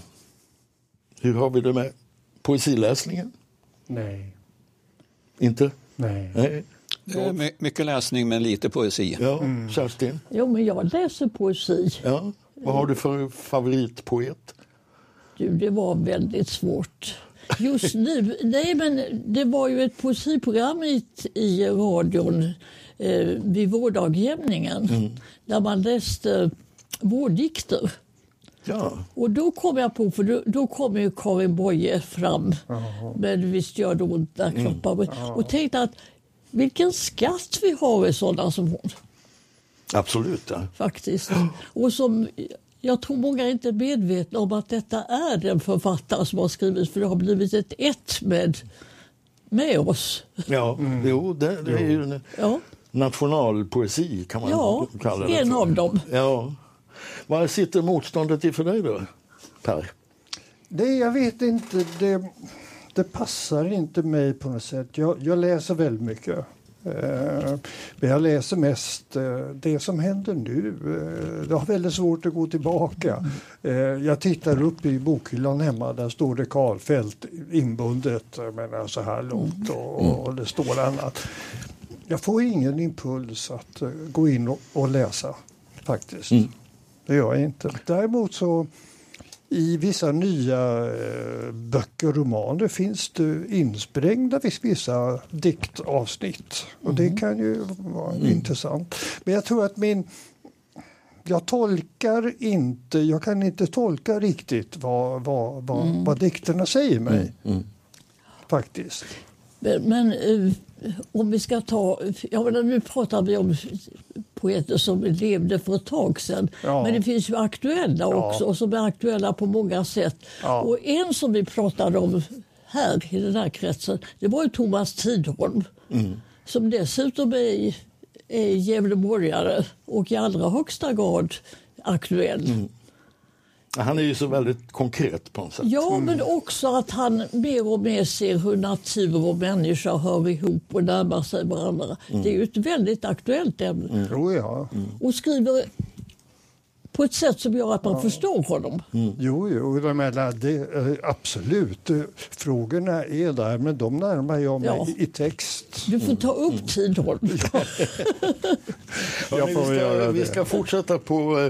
Hur har vi det med poesiläsningen? Nej. Inte? Nej. Nej. Det är my- mycket läsning men lite poesi. Ja, mm. Kerstin? Jo, men jag läser poesi. Ja. Vad har du för favoritpoet? Du, det var väldigt svårt. Just nu, nej men det var ju ett poesiprogram i, i radion eh, vid vårdagjämningen mm. där man läste vårdikter. Ja. Och då kom jag på, för då, då kom ju Karin Boye fram. Aha. Men visst gör det ont där kroppar. Mm. Och tänkte att vilken skatt vi har i sådana som hon. Absolut. Ja. Faktiskt. Och som... Jag tror många inte är medvetna om att detta är den författare som har skrivit, för det har blivit ett ett med, med oss. Ja, mm. jo, det, det är ju en ja. nationalpoesi kan man ja, kalla det. Ja, en för. av dem. Ja. Vad sitter motståndet i för dig då, Per? Det, jag vet inte, det, det passar inte mig på något sätt. Jag, jag läser väldigt mycket. Uh, men jag läser mest uh, det som händer nu. Uh, det har väldigt svårt att gå tillbaka. Uh, jag tittar upp i bokhyllan hemma, där står det Karlfeldt inbundet, jag menar, så här långt och, och, och det står annat. Jag får ingen impuls att uh, gå in och, och läsa faktiskt. Mm. Det gör jag inte. Däremot så i vissa nya eh, böcker och romaner finns det insprängda vissa diktavsnitt. Och det kan ju vara mm. intressant. Men jag tror att min... Jag tolkar inte... Jag kan inte tolka riktigt vad, vad, vad, mm. vad dikterna säger mig. Mm. Mm. Faktiskt. Men, men eh, om vi ska ta... Jag menar, nu pratar vi om poeter som levde för ett tag sedan. Ja. Men det finns ju aktuella också, ja. som är aktuella på många sätt. Ja. Och en som vi pratade om här i den här kretsen, det var ju Thomas Tidholm. Mm. Som dessutom är, är gävleborgare och i allra högsta grad aktuell. Mm. Han är ju så väldigt konkret på något sätt. Ja, men också att han mer och mer ser hur natur och människa hör ihop och närmar sig varandra. Mm. Det är ju ett väldigt aktuellt ämne. Mm. Oh, ja. Mm. Och skriver på ett sätt som gör att man ja. förstår honom. Mm. Jo, jo jag menar, det, absolut. Frågorna är där, men de närmar jag mig ja. i text. Du får ta upp mm. Tidholm. Ja. ja, vi, ska, vi ska fortsätta på...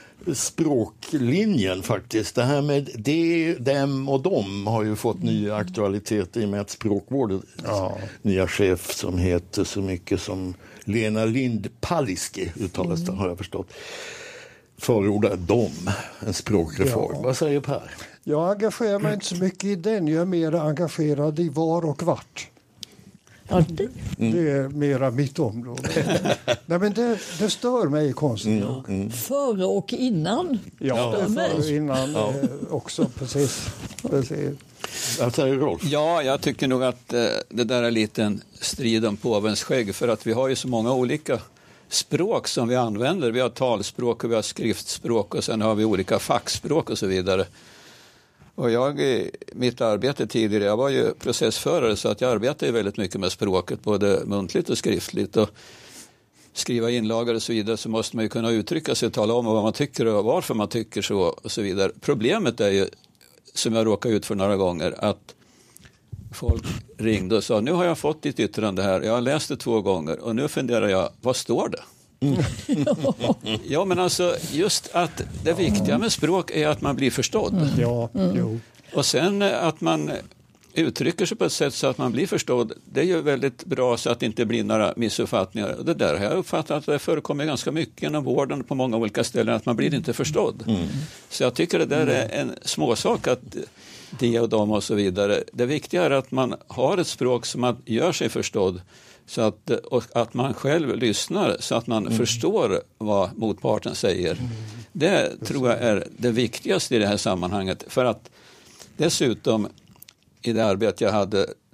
språklinjen faktiskt. Det här med det, dem och dem har ju fått ny aktualitet i och med att språkvårdens ja. nya chef som heter så mycket som Lena Lind-Paliski uttalas det, mm. har jag förstått. Förordar dom, en språkreform. Ja. Vad säger Per? Jag engagerar mig inte så mycket i den. Jag är mer engagerad i var och vart. Ja, det... Mm. det är mera mitt område. Nej, men det, det stör mig konstigt mm. mm. Före och innan. Ja, före och innan ja. eh, också, precis. precis. Jag säger Rolf. Ja, jag tycker nog att eh, det där är lite en strid om påvens skägg, för att vi har ju så många olika språk som vi använder. Vi har talspråk och vi har skriftspråk och sen har vi olika fackspråk och så vidare. Och jag i mitt arbete tidigare, jag var ju processförare så att jag arbetade väldigt mycket med språket, både muntligt och skriftligt. Och skriva inlagor och så vidare, så måste man ju kunna uttrycka sig och tala om vad man tycker och varför man tycker så och så vidare. Problemet är ju, som jag råkade ut för några gånger, att folk ringde och sa, nu har jag fått ditt yttrande här, jag har läst det två gånger och nu funderar jag, vad står det? Mm. Ja, men alltså just att det viktiga med språk är att man blir förstådd. Mm. Ja, mm. Och sen att man uttrycker sig på ett sätt så att man blir förstådd, det är ju väldigt bra så att det inte blir några missuppfattningar. Och det där har jag uppfattat att det förekommer ganska mycket inom vården på många olika ställen, att man blir inte förstådd. Mm. Så jag tycker det där är en småsak, att det och dem och så vidare. Det viktiga är att man har ett språk som man gör sig förstådd, så att, och att man själv lyssnar så att man mm. förstår vad motparten säger. Mm. Det tror jag är det viktigaste i det här sammanhanget. För att dessutom i det arbete jag hade,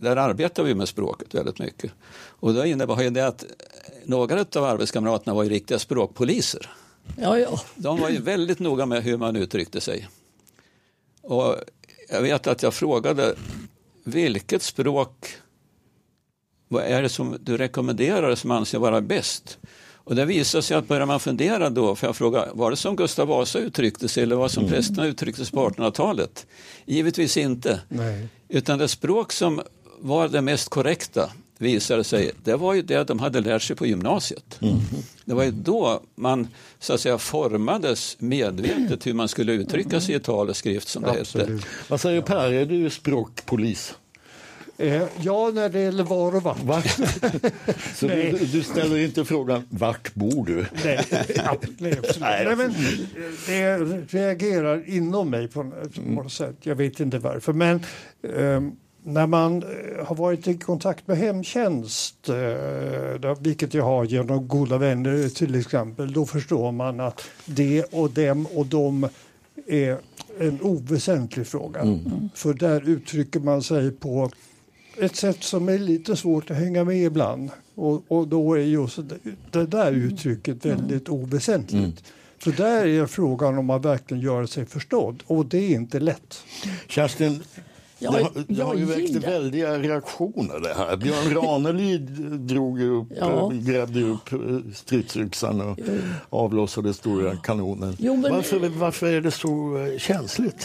där arbetar vi med språket väldigt mycket. Och då innebar det att några av arbetskamraterna var ju riktiga språkpoliser. Ja, ja. De var ju väldigt noga med hur man uttryckte sig. Och jag vet att jag frågade vilket språk vad är det som du rekommenderar som anser vara bäst? Och det visade sig att börjar man fundera då, för jag fråga, var det som Gustav Vasa uttryckte sig eller var som mm. prästerna uttryckte sig på artonhundratalet? Givetvis inte. Nej. Utan det språk som var det mest korrekta visade sig, det var ju det de hade lärt sig på gymnasiet. Mm. Det var ju då man så att säga formades medvetet hur man skulle uttrycka sig i tal och skrift som det Absolut. hette. Vad säger Per, är du språkpolis? Eh, ja, när det gäller var och vart. Va? Så du, du ställer inte frågan, vart bor du? Nej, absolut. Nej, men det reagerar inom mig på något sätt. Jag vet inte varför. Men eh, när man har varit i kontakt med hemtjänst, eh, vilket jag har genom goda vänner till exempel, då förstår man att det och dem och dem är en oväsentlig fråga. Mm. För där uttrycker man sig på ett sätt som är lite svårt att hänga med ibland. Och, och då är just det, det där uttrycket väldigt oväsentligt. Mm. Så där är frågan om man verkligen gör sig förstådd. Och det är inte lätt. Kerstin, jag, det, har, det har ju väckt gillar. väldiga reaktioner det här. Björn Ranelid drog upp, ja. grävde upp stridsyxan och mm. avlossade stora kanonen. Jo, men, varför, varför är det så känsligt?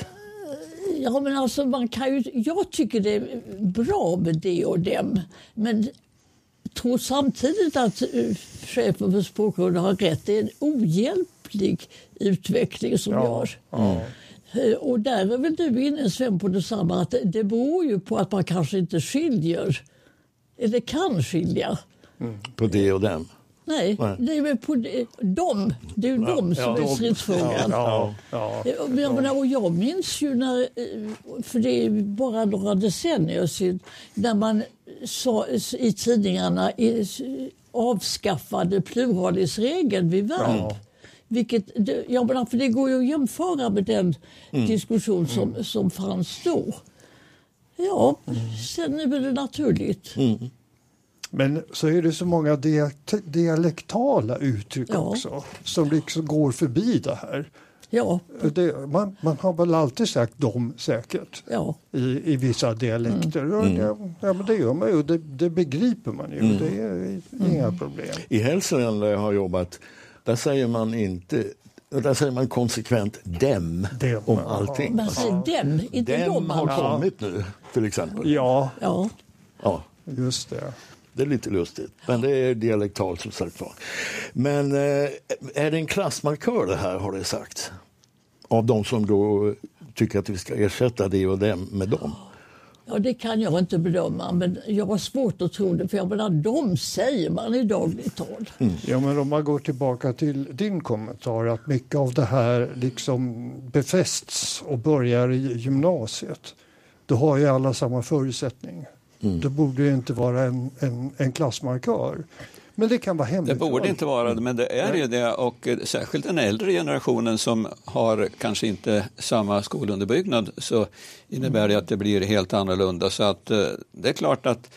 Ja, men alltså man kan ju, jag tycker det är bra med det och dem, men tror samtidigt att uh, chefen för språkrådet har rätt. Det är en ohjälplig utveckling som ja. görs. Ja. Uh, och där är väl du inne, Sven, på detsamma, att det, det beror ju på att man kanske inte skiljer, eller kan skilja. Mm. På det och dem. Nej, Nej, det är väl på det, dem. Det är ju ja, dem som ja, är stridsfrågan. Ja, ja, ja, ja. Jag, menar, och jag minns ju när, för det är bara några decennier sedan, när man sa, i tidningarna avskaffade pluralisregeln vid verb. Ja. Vilket, jag menar, för det går ju att jämföra med den mm. diskussion som, mm. som fanns då. Ja, mm. sen är det naturligt. Mm. Men så är det så många dialekt- dialektala uttryck ja. också som liksom går förbi det här. Ja. Det, man, man har väl alltid sagt dem säkert ja. i, i vissa dialekter. Mm. Ja, ja, men det gör man ju. Det, det begriper man ju. Mm. Det är mm. inga problem. I Hälsingland där jag har jobbat, där säger man inte... Där säger man konsekvent dem, dem om allting. Man säger dem, inte dem. Dem har ja. kommit nu, till exempel. Ja, ja. ja. just det. Det är lite lustigt, men det är dialektalt som sagt var. Men eh, är det en klassmarkör det här, har det sagt? Av de som då tycker att vi ska ersätta det och dem med dem? Ja, det kan jag inte bedöma, men jag har svårt att tro det, för jag menar, de säger man i dagligt tal. Mm. Ja, men om man går tillbaka till din kommentar, att mycket av det här liksom befästs och börjar i gymnasiet, då har ju alla samma förutsättning. Mm. Det borde ju inte vara en, en, en klassmarkör. Men det kan vara hemligt. Det borde inte vara det, men det är ju det. Och särskilt den äldre generationen som har kanske inte samma skolunderbyggnad, så innebär det att det blir helt annorlunda. Så att det är klart att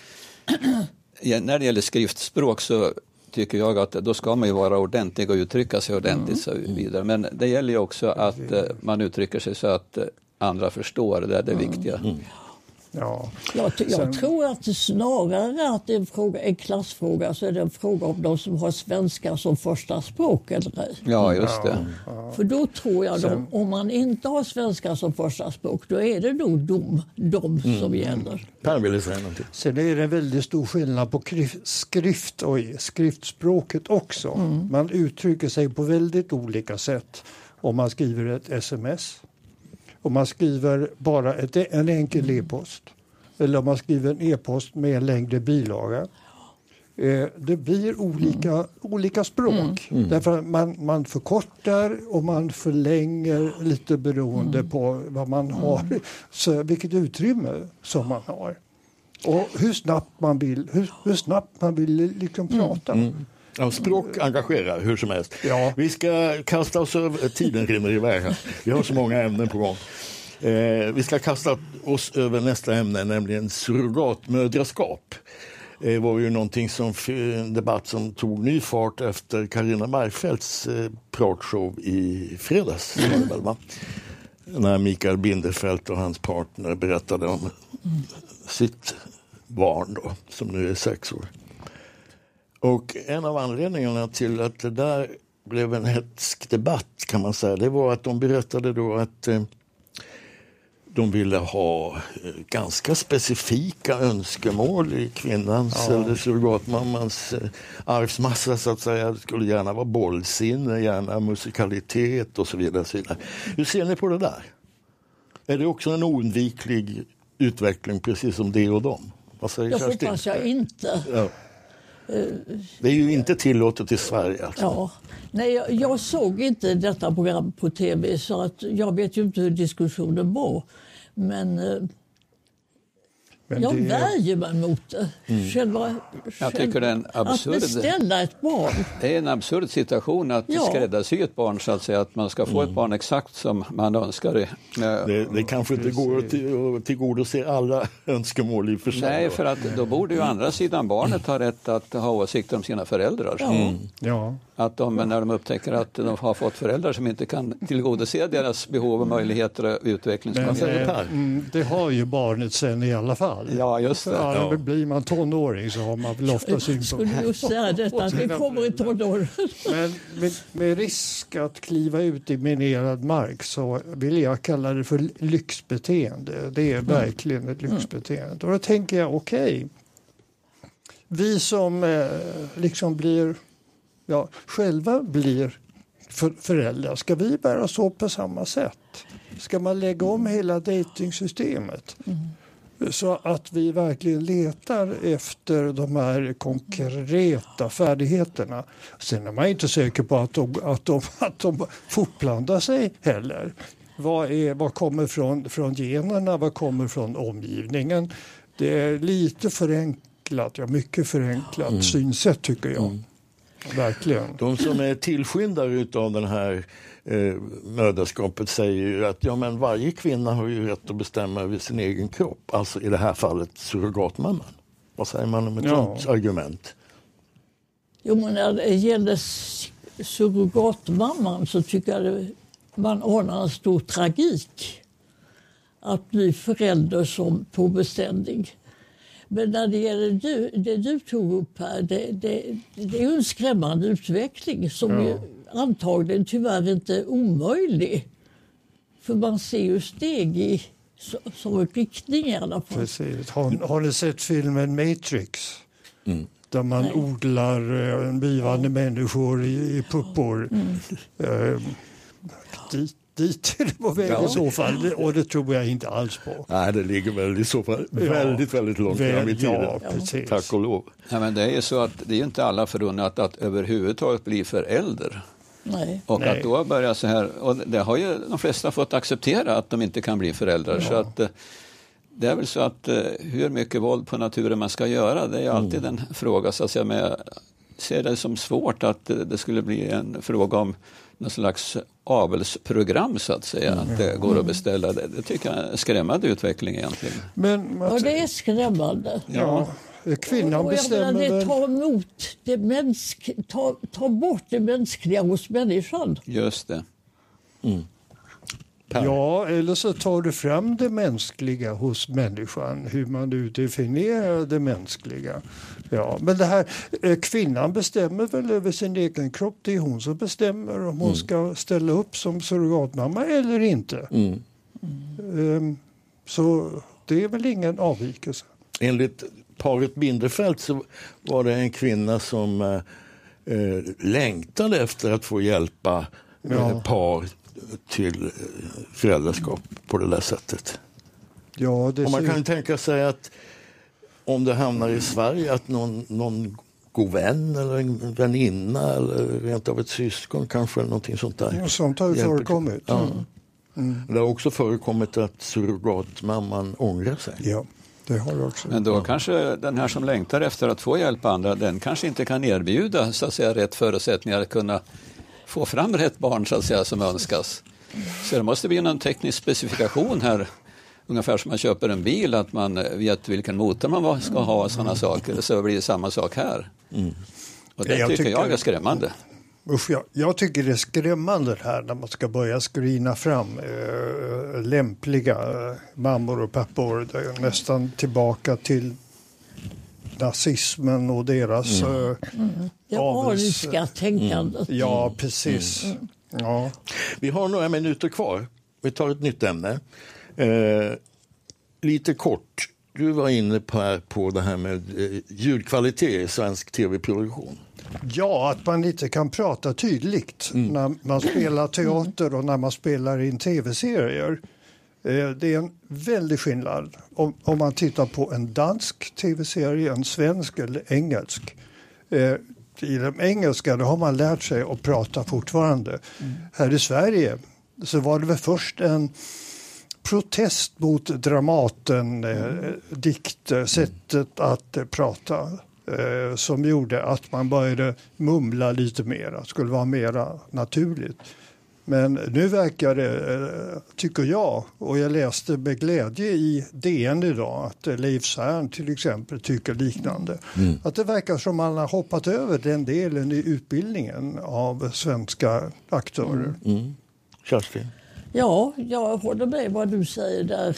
när det gäller skriftspråk så tycker jag att då ska man ju vara ordentlig och uttrycka sig ordentligt mm. så vidare. Men det gäller ju också att man uttrycker sig så att andra förstår. Det är det mm. viktiga. Mm. Ja. Jag, jag Sen... tror att det snarare att det är en, fråga, en klassfråga, så är det en fråga om de som har svenska som första språk eller ej. Ja, just det. Ja. För då tror jag Sen... de, om man inte har svenska som första språk, då är det nog de, de mm. som gäller. Per ville säga någonting. Sen är det en väldigt stor skillnad på skrift och skriftspråket också. Mm. Man uttrycker sig på väldigt olika sätt om man skriver ett sms. Om man skriver bara ett, en enkel e-post, eller om man skriver en e-post med en längre bilaga. Eh, det blir olika, mm. olika språk. Mm. Därför att man, man förkortar och man förlänger lite beroende mm. på vad man har, så vilket utrymme som man har. Och hur snabbt man vill, hur, hur snabbt man vill liksom prata. Mm. Mm. Ja, språk engagerar hur som helst. Ja. Vi ska kasta oss över, tiden rinner iväg här. Vi har så många ämnen på gång. Eh, vi ska kasta oss över nästa ämne, nämligen surrogatmödraskap. Det var ju någonting som, en debatt som tog ny fart efter Carina Marfeldts eh, pratshow i fredags. Mm. Väl, va? När Mikael Binderfeldt och hans partner berättade om mm. sitt barn då, som nu är sex år. Och en av anledningarna till att det där blev en hetsk debatt, kan man säga, det var att de berättade då att eh, de ville ha eh, ganska specifika önskemål i kvinnans ja. eller surrogatmammans eh, arvsmassa, så att säga. Det skulle gärna vara bollsinne, gärna musikalitet och så vidare, så vidare. Hur ser ni på det där? Är det också en oundviklig utveckling, precis som det och dem? Vad säger jag Kerstin? hoppas jag inte. Ja. Det är ju inte tillåtet i Sverige. Alltså. Ja. Nej, jag, jag såg inte detta program på tv, så att jag vet ju inte hur diskussionen var. Men, Men jag det... värjer mig mot det. Mm. Själva, jag tycker det är en absurd... Att beställa ett barn. Det är en absurd situation att ja. skräddarsy ett barn, så att säga, att man ska få mm. ett barn exakt som man önskar det. Det, det kanske inte går att till, tillgodose alla önskemål i och för sig. Nej, för att då borde ju andra sidan barnet ha rätt att ha åsikter om sina föräldrar. Ja. Mm. Ja. Att de, när de upptäcker att de har fått föräldrar som inte kan tillgodose deras behov och möjligheter och utveckling. Men, det, det har ju barnet sen i alla fall. Ja, just det. Ja, ja. Blir man tonåring så har man väl ofta synpunkter. Skulle just säga detta, att vi kommer i tonår. Men med, med risk att kliva ut i minerad mark så vill jag kalla det för lyxbeteende. Det är mm. verkligen ett lyxbeteende. Och då tänker jag, okej. Okay, vi som eh, liksom blir... Ja, själva blir för, föräldrar. Ska vi bära så på samma sätt? Ska man lägga om hela datingsystemet? Mm. Så att vi verkligen letar efter de här konkreta färdigheterna. Sen är man inte säker på att de, att de, att de fortplantar sig heller. Vad, är, vad kommer från, från generna? Vad kommer från omgivningen? Det är lite förenklat, ja, mycket förenklat mm. synsätt tycker jag. Mm. Verkligen. De som är tillskyndare av den här eh, mödraskapet säger ju att ja, men varje kvinna har ju rätt att bestämma över sin egen kropp. Alltså i det här fallet surrogatmamman. Vad säger man om ett ja. sånt argument? Jo, men när det gäller surrogatmamman så tycker jag det, man anar en stor tragik att bli förälder som på beställning. Men när det gäller du, det du tog upp här, det, det, det är ju en skrämmande utveckling som ja. ju antagligen tyvärr inte är omöjlig. För man ser ju steg i som riktning i alla fall. Precis. Har, har ni sett filmen Matrix? Mm. Där man Nej. odlar äh, blivande ja. människor i, i puppor. Mm. Äh, dit. Dit är det på väg ja. i så fall, och det tror jag inte alls på. Nej, det ligger väl i så fall väldigt, väldigt långt fram i tiden. Ja, precis. Tack och lov. Ja, men det är ju så att det är inte alla förunnat att överhuvudtaget bli förälder. Nej. Och Nej. att då börja så här, och det har ju de flesta fått acceptera att de inte kan bli föräldrar. Ja. Så att det är väl så att hur mycket våld på naturen man ska göra, det är alltid mm. en fråga, så att säga, med ser det som svårt att det skulle bli en fråga om någon slags avelsprogram, så att säga, mm. att det går att beställa det. Det tycker jag är en skrämmande utveckling egentligen. Men, ja, det är skrämmande. Ja, kvinnan och bestämmer menar, det väl... tar emot det mänsk... ta, ta bort det mänskliga hos människan. Just det. Mm. Ja, eller så tar du fram det mänskliga hos människan, hur man nu definierar det mänskliga. Ja, men det här, kvinnan bestämmer väl över sin egen kropp, det är hon som bestämmer om hon mm. ska ställa upp som surrogatmamma eller inte. Mm. Mm. Så det är väl ingen avvikelse. Enligt paret Binderfeldt så var det en kvinna som äh, längtade efter att få hjälpa ja. äh, par till föräldraskap på det där sättet. Ja, det och man ser... kan ju tänka sig att om det hamnar i Sverige att någon, någon god vän eller en väninna eller rent av ett syskon kanske, någonting sånt där. Ja, sånt har ju förekommit. Ja. Mm. Mm. Det har också förekommit att surrogatmamman ångrar sig. Ja, det har det också. Men då ja. kanske den här som längtar efter att få hjälpa andra, den kanske inte kan erbjuda, så att säga, rätt förutsättningar att kunna få fram rätt barn, så att säga, som önskas. Så det måste bli någon teknisk specifikation här. Ungefär som man köper en bil, att man vet vilken motor man ska ha och sådana saker. Så blir det samma sak här. Mm. Och det jag tycker, tycker jag är skrämmande. Usch, jag, jag tycker det är skrämmande här när man ska börja skrina fram äh, lämpliga äh, mammor och pappor. Det är nästan tillbaka till nazismen och deras mm. äh, mm. Det ariska tänkandet. Mm. Ja, precis. Mm. Ja. Vi har några minuter kvar. Vi tar ett nytt ämne. Eh, lite kort. Du var inne på, på det här med eh, ljudkvalitet i svensk tv-produktion. Ja, att man inte kan prata tydligt mm. när man spelar teater och när man spelar in tv-serier. Eh, det är en väldig skillnad om, om man tittar på en dansk tv-serie, en svensk eller engelsk. Eh, I de engelska då har man lärt sig att prata fortfarande. Mm. Här i Sverige så var det väl först en protest mot Dramaten, eh, dikt, sättet att eh, prata eh, som gjorde att man började mumla lite mer, att det skulle vara mera naturligt. Men nu verkar det, eh, tycker jag, och jag läste med glädje i D N idag att eh, Leif Särn till exempel tycker liknande. Mm. Att det verkar som man har hoppat över den delen i utbildningen av svenska aktörer. Mm. Mm. Kerstin? Ja, jag håller med vad du säger där.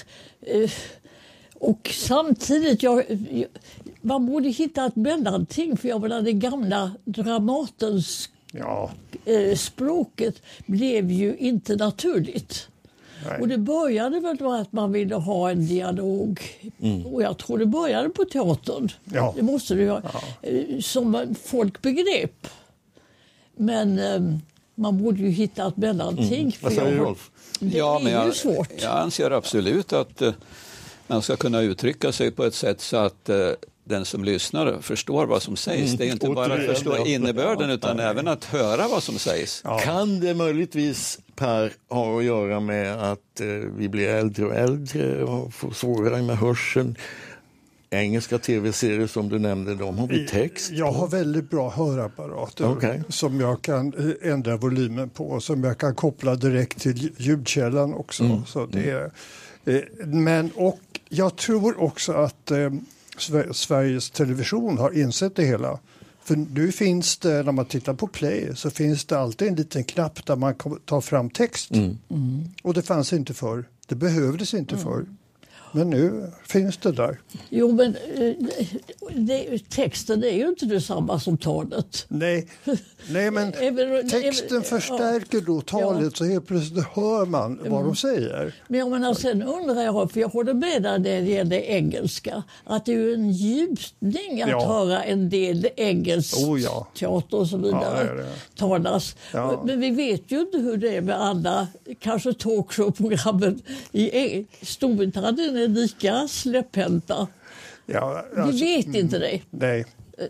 Och samtidigt, jag, man borde hitta ett mellanting, för jag menar det gamla Dramatens ja. språket blev ju inte naturligt. Nej. Och det började väl med att man ville ha en dialog. Mm. Och jag tror det började på teatern. Ja. Det måste det vara. Ja. Som folk begrep. Men man borde ju hitta ett mellanting. Mm. Vad säger Rolf? Det ja, är men jag, ju svårt. Jag anser absolut att uh, man ska kunna uttrycka sig på ett sätt så att uh, den som lyssnar förstår vad som sägs. Mm. Det är inte bara att förstå innebörden utan ja. även att höra vad som sägs. Ja. Kan det möjligtvis, Per, ha att göra med att uh, vi blir äldre och äldre och får svårare med hörseln? Engelska tv-serier som du nämnde, de har vi text på. Jag har väldigt bra hörapparater okay. som jag kan ändra volymen på, som jag kan koppla direkt till ljudkällan också. Mm. Så det är, men och jag tror också att eh, Sveriges Television har insett det hela. För nu finns det, när man tittar på Play, så finns det alltid en liten knapp där man tar fram text. Mm. Mm. Och det fanns inte förr. Det behövdes inte mm. förr. Men nu finns det där. Jo, men det, texten är ju inte detsamma som talet. Nej, Nej men även, texten även, förstärker då talet ja. så helt plötsligt hör man vad mm. de säger. Men jag menar, sen undrar jag, för jag håller med där när det gäller engelska, att det är ju en ljusning att ja. höra en del engelsk oh, ja. teater och så vidare ja, det det. talas. Ja. Men vi vet ju inte hur det är med alla, kanske talkshow-programmen i Storbritannien är lika släpphänta. Ja, alltså, vi vet inte det. Nej,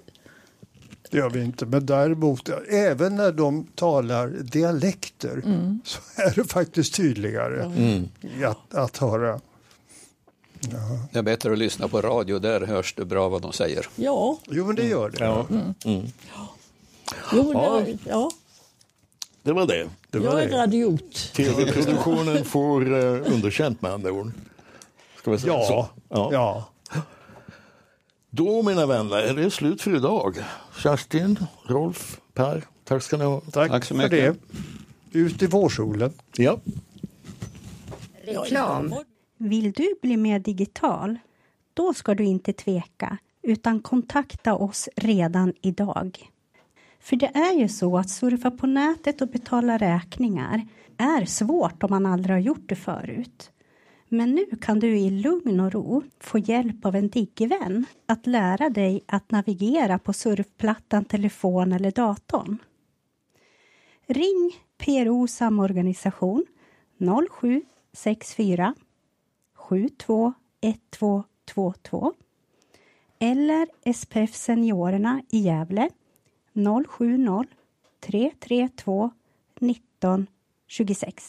det gör vi inte. Men däremot, även när de talar dialekter mm. så är det faktiskt tydligare mm. att, att höra. Ja. Det är bättre att lyssna på radio, där hörs det bra vad de säger. Ja. Jo, men det gör det. Ja. Mm. Mm. Jo, men ja. Det, ja. Det var det. det var Jag är det. radiot. Tv-produktionen får uh, underkänt med andra ord. Ska vi säga ja. så? Ja. ja. Då, mina vänner, är det slut för idag. Kerstin, Rolf, Per, tack ska ni ha. Tack, tack så mycket. För det. Ut i vårsolen. Ja. Reklam. Vill du bli mer digital? Då ska du inte tveka, utan kontakta oss redan idag. För det är ju så att surfa på nätet och betala räkningar är svårt om man aldrig har gjort det förut. Men nu kan du i lugn och ro få hjälp av en digivän att lära dig att navigera på surfplattan, telefon eller datorn. Ring P R O Samorganisation noll sju sex fyra sju två ett två två två eller S P F Seniorerna i Gävle noll sju noll tre tre två nitton tjugosex.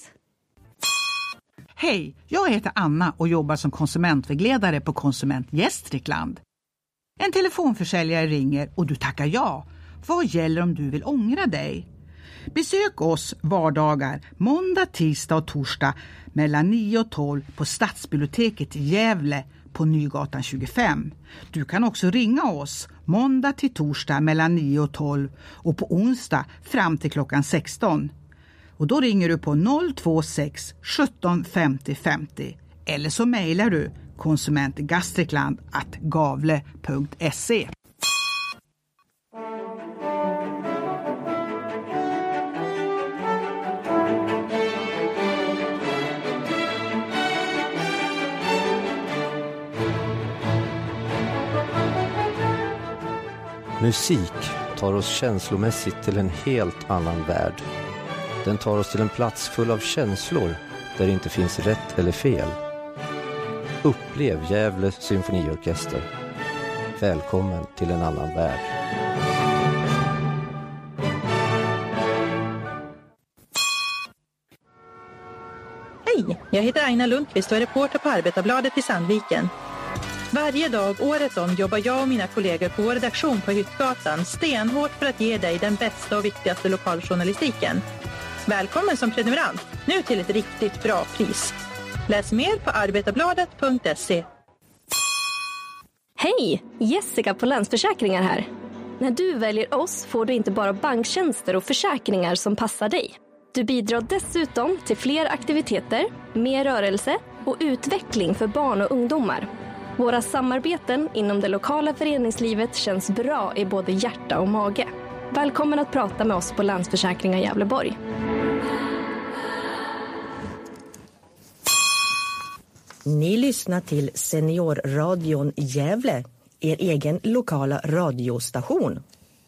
Hej, jag heter Anna och jobbar som konsumentvägledare på Konsument Gästrikland. En telefonförsäljare ringer och du tackar ja. Vad gäller om du vill ångra dig? Besök oss vardagar, måndag, tisdag och torsdag mellan nio och tolv på Stadsbiblioteket i Gävle på Nygatan tjugofem. Du kan också ringa oss måndag till torsdag mellan nio och tolv och på onsdag fram till klockan sexton. Och då ringer du på noll två sex sjutton femtio femtio eller så mejlar du konsumentgastrikland at gavle punkt se. Musik tar oss känslomässigt till en helt annan värld. Den tar oss till en plats full av känslor där det inte finns rätt eller fel. Upplev Gävle symfoniorkester. Välkommen till en annan värld. Hej, jag heter Aina Lundqvist och är reporter på Arbetarbladet i Sandviken. Varje dag året om jobbar jag och mina kollegor på vår redaktion på Hyttgatan stenhårt för att ge dig den bästa och viktigaste lokaljournalistiken. Välkommen som prenumerant, nu till ett riktigt bra pris. Läs mer på arbetarbladet punkt se. Hej, Jessica på Länsförsäkringar här. När du väljer oss får du inte bara banktjänster och försäkringar som passar dig. Du bidrar dessutom till fler aktiviteter, mer rörelse och utveckling för barn och ungdomar. Våra samarbeten inom det lokala föreningslivet känns bra i både hjärta och mage. Välkommen att prata med oss på Länsförsäkringar Gävleborg. Ni lyssnar till Seniorradion Gävle, er egen lokala radiostation.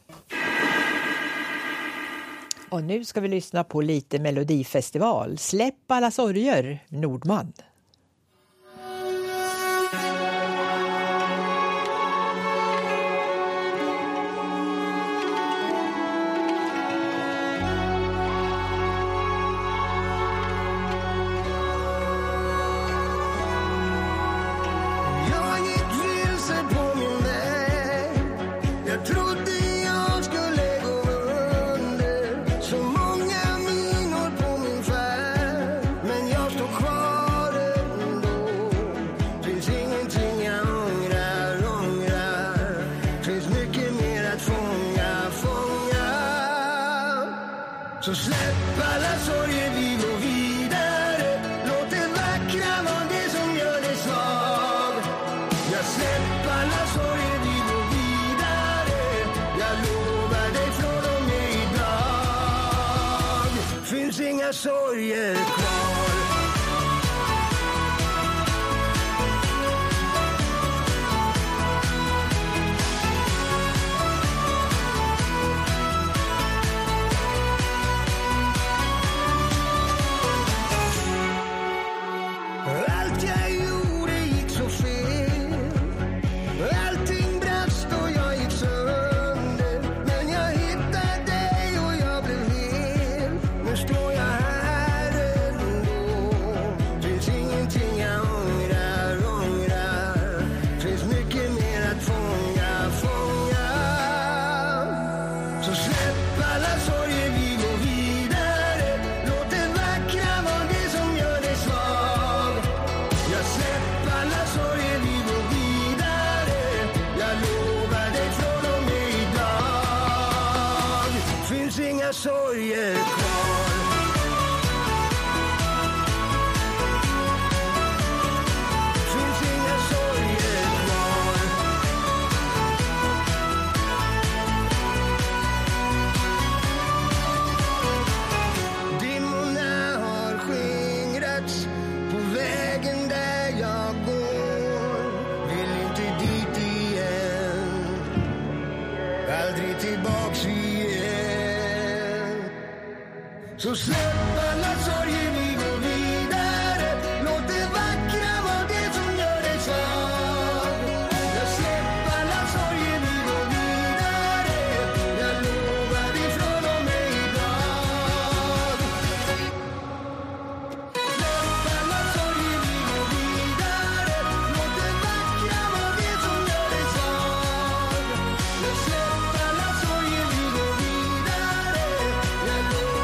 Och nu ska vi lyssna på lite Melodifestival. Släpp alla sorger, Nordman. Så släpp alla sorger, vi går vidare. Låt det vackra vara det som gör dig svag. Jag släpp alla sorger, vi går vidare. Jag lovar dig från och med idag finns inga sorger kvar. Sorger kvar. Finns inga sorger kvar. Dimmorna har skingrats på vägen där jag går. Vill inte dit igen. Aldrig tillbaks igen. Så släpp alla sorger, vi går vidare. Låt det vackra vara det som gör dig svag. Jag släpp alla sorger, vi går vidare. Jag lovar dig från och med idag. Släpp alla sorger, vi går vidare. Låt det vackra vara det som gör dig svag. Jag släpp alla sorger, vi går vidare. Jag lovar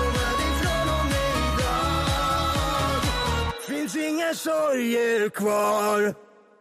inga sorger kvar.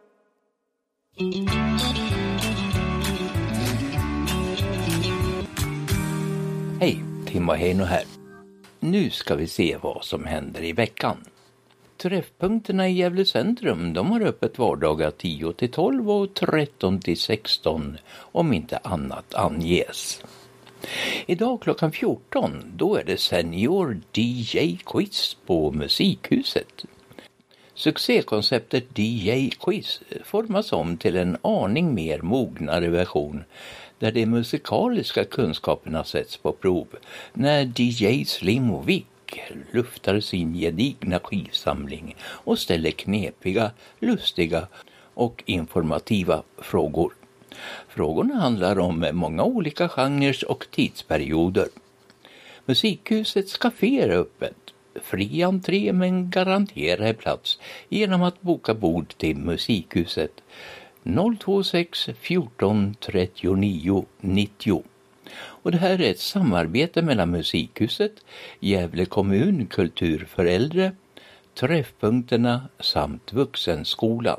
Hej, Timo Heino här. Nu ska vi se vad som händer i veckan. Träffpunkterna i Gävle centrum, de har öppet vardagar tio till tolv och tretton till sexton om inte annat anges. Idag klockan fjorton, då är det Senior D J-quiz på Musikhuset. Succékonceptet D J-quiz formas om till en aning mer mognare version där de musikaliska kunskaperna sätts på prov när D J Slim och Vic luftar sin gedigna skivsamling och ställer knepiga, lustiga och informativa frågor. Frågorna handlar om många olika genrer och tidsperioder. Musikhusets café är öppet. Fri entré men garanterad plats genom att boka bord till Musikhuset noll två sex fjorton trettionio nittio. Och det här är ett samarbete mellan Musikhuset, Gävle kommun, kultur för äldre, träffpunkterna samt vuxenskolan.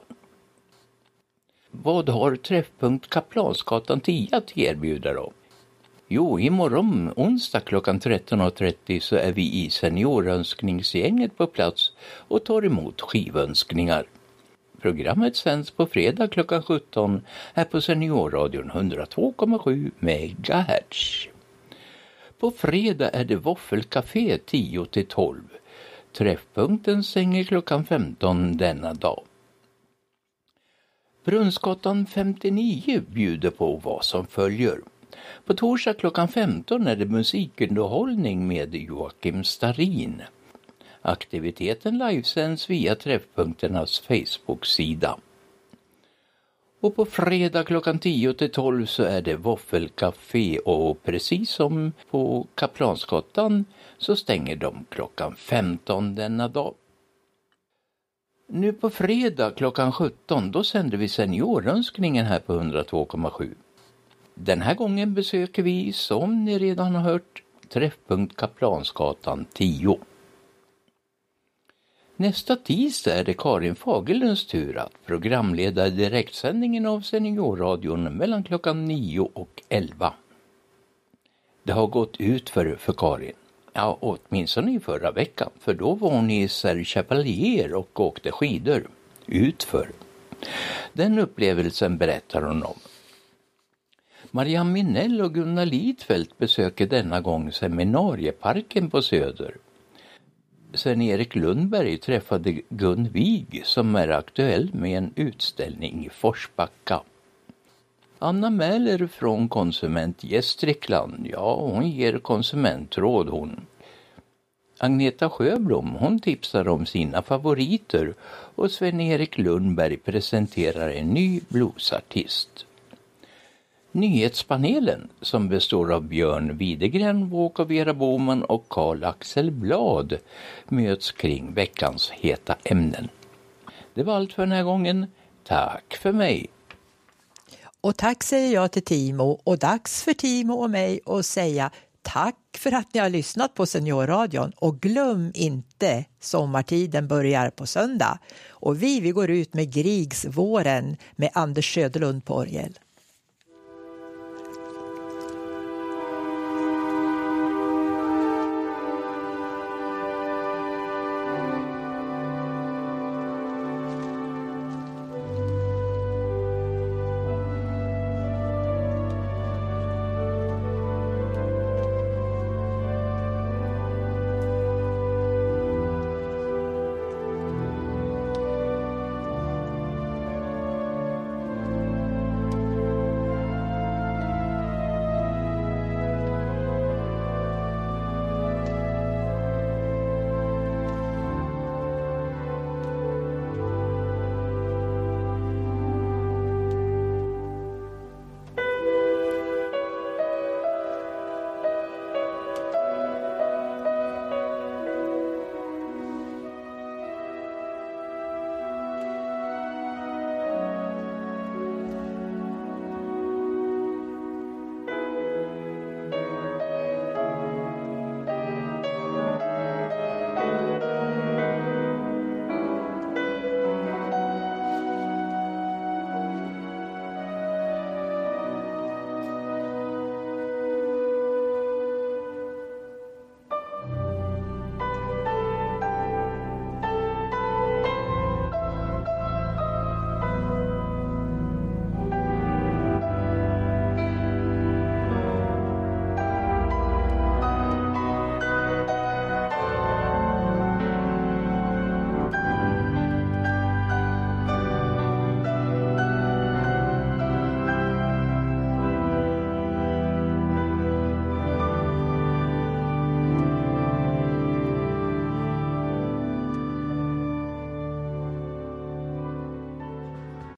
Vad har träffpunkt Kaplansgatan tio att erbjuda då? Jo, imorgon onsdag klockan tretton trettio så är vi i seniorönskningsgänget på plats och tar emot skivönskningar. Programmet sänds på fredag klockan sjutton här på Seniorradion hundratvå komma sju megahertz. På fredag är det Våffelcafé tio till tolv. Träffpunkten stänger klockan femton denna dag. Brunnsgatan femtionio bjuder på vad som följer. På torsdag klockan femton är det musikunderhållning med Joakim Starin. Aktiviteten livesänds via träffpunkternas Facebook-sida. Och på fredag klockan tio till tolv så är det Våffelcafé och precis som på Kaplansgatan så stänger de klockan femton denna dag. Nu på fredag klockan sjutton då sänder vi seniorönskningen här på hundratvå komma sju. Den här gången besöker vi, som ni redan har hört, träffpunkt Kaplansgatan tio. Nästa tisdag är det Karin Fagerlunds tur att programleda direktsändningen av Seniorradion mellan klockan nio och elva. Det har gått ut för, för Karin. Ja, åtminstone i förra veckan, för då var hon i Serre Chevalier och åkte skidor. Utför. Den upplevelsen berättar hon om. Marianne Minell och Gunnar Lidfeldt besöker denna gång seminarieparken på Söder. Sen Erik Lundberg träffade Gun Wig som är aktuell med en utställning i Forsbacka. Anna Mäler från Konsument Gästrikland, ja hon ger konsumentråd hon. Agneta Sjöblom, hon tipsar om sina favoriter och Sven-Erik Lundberg presenterar en ny bluesartist. Nyhetspanelen som består av Björn Widegren, Våka Vera Boman och Karl-Axel Blad möts kring veckans heta ämnen. Det var allt för den här gången. Tack för mig. Och tack säger jag till Timo och dags för Timo och mig att säga tack för att ni har lyssnat på Seniorradion och glöm inte sommartiden börjar på söndag och vi, vi går ut med Griegs våren med Anders Söderlund på orgel.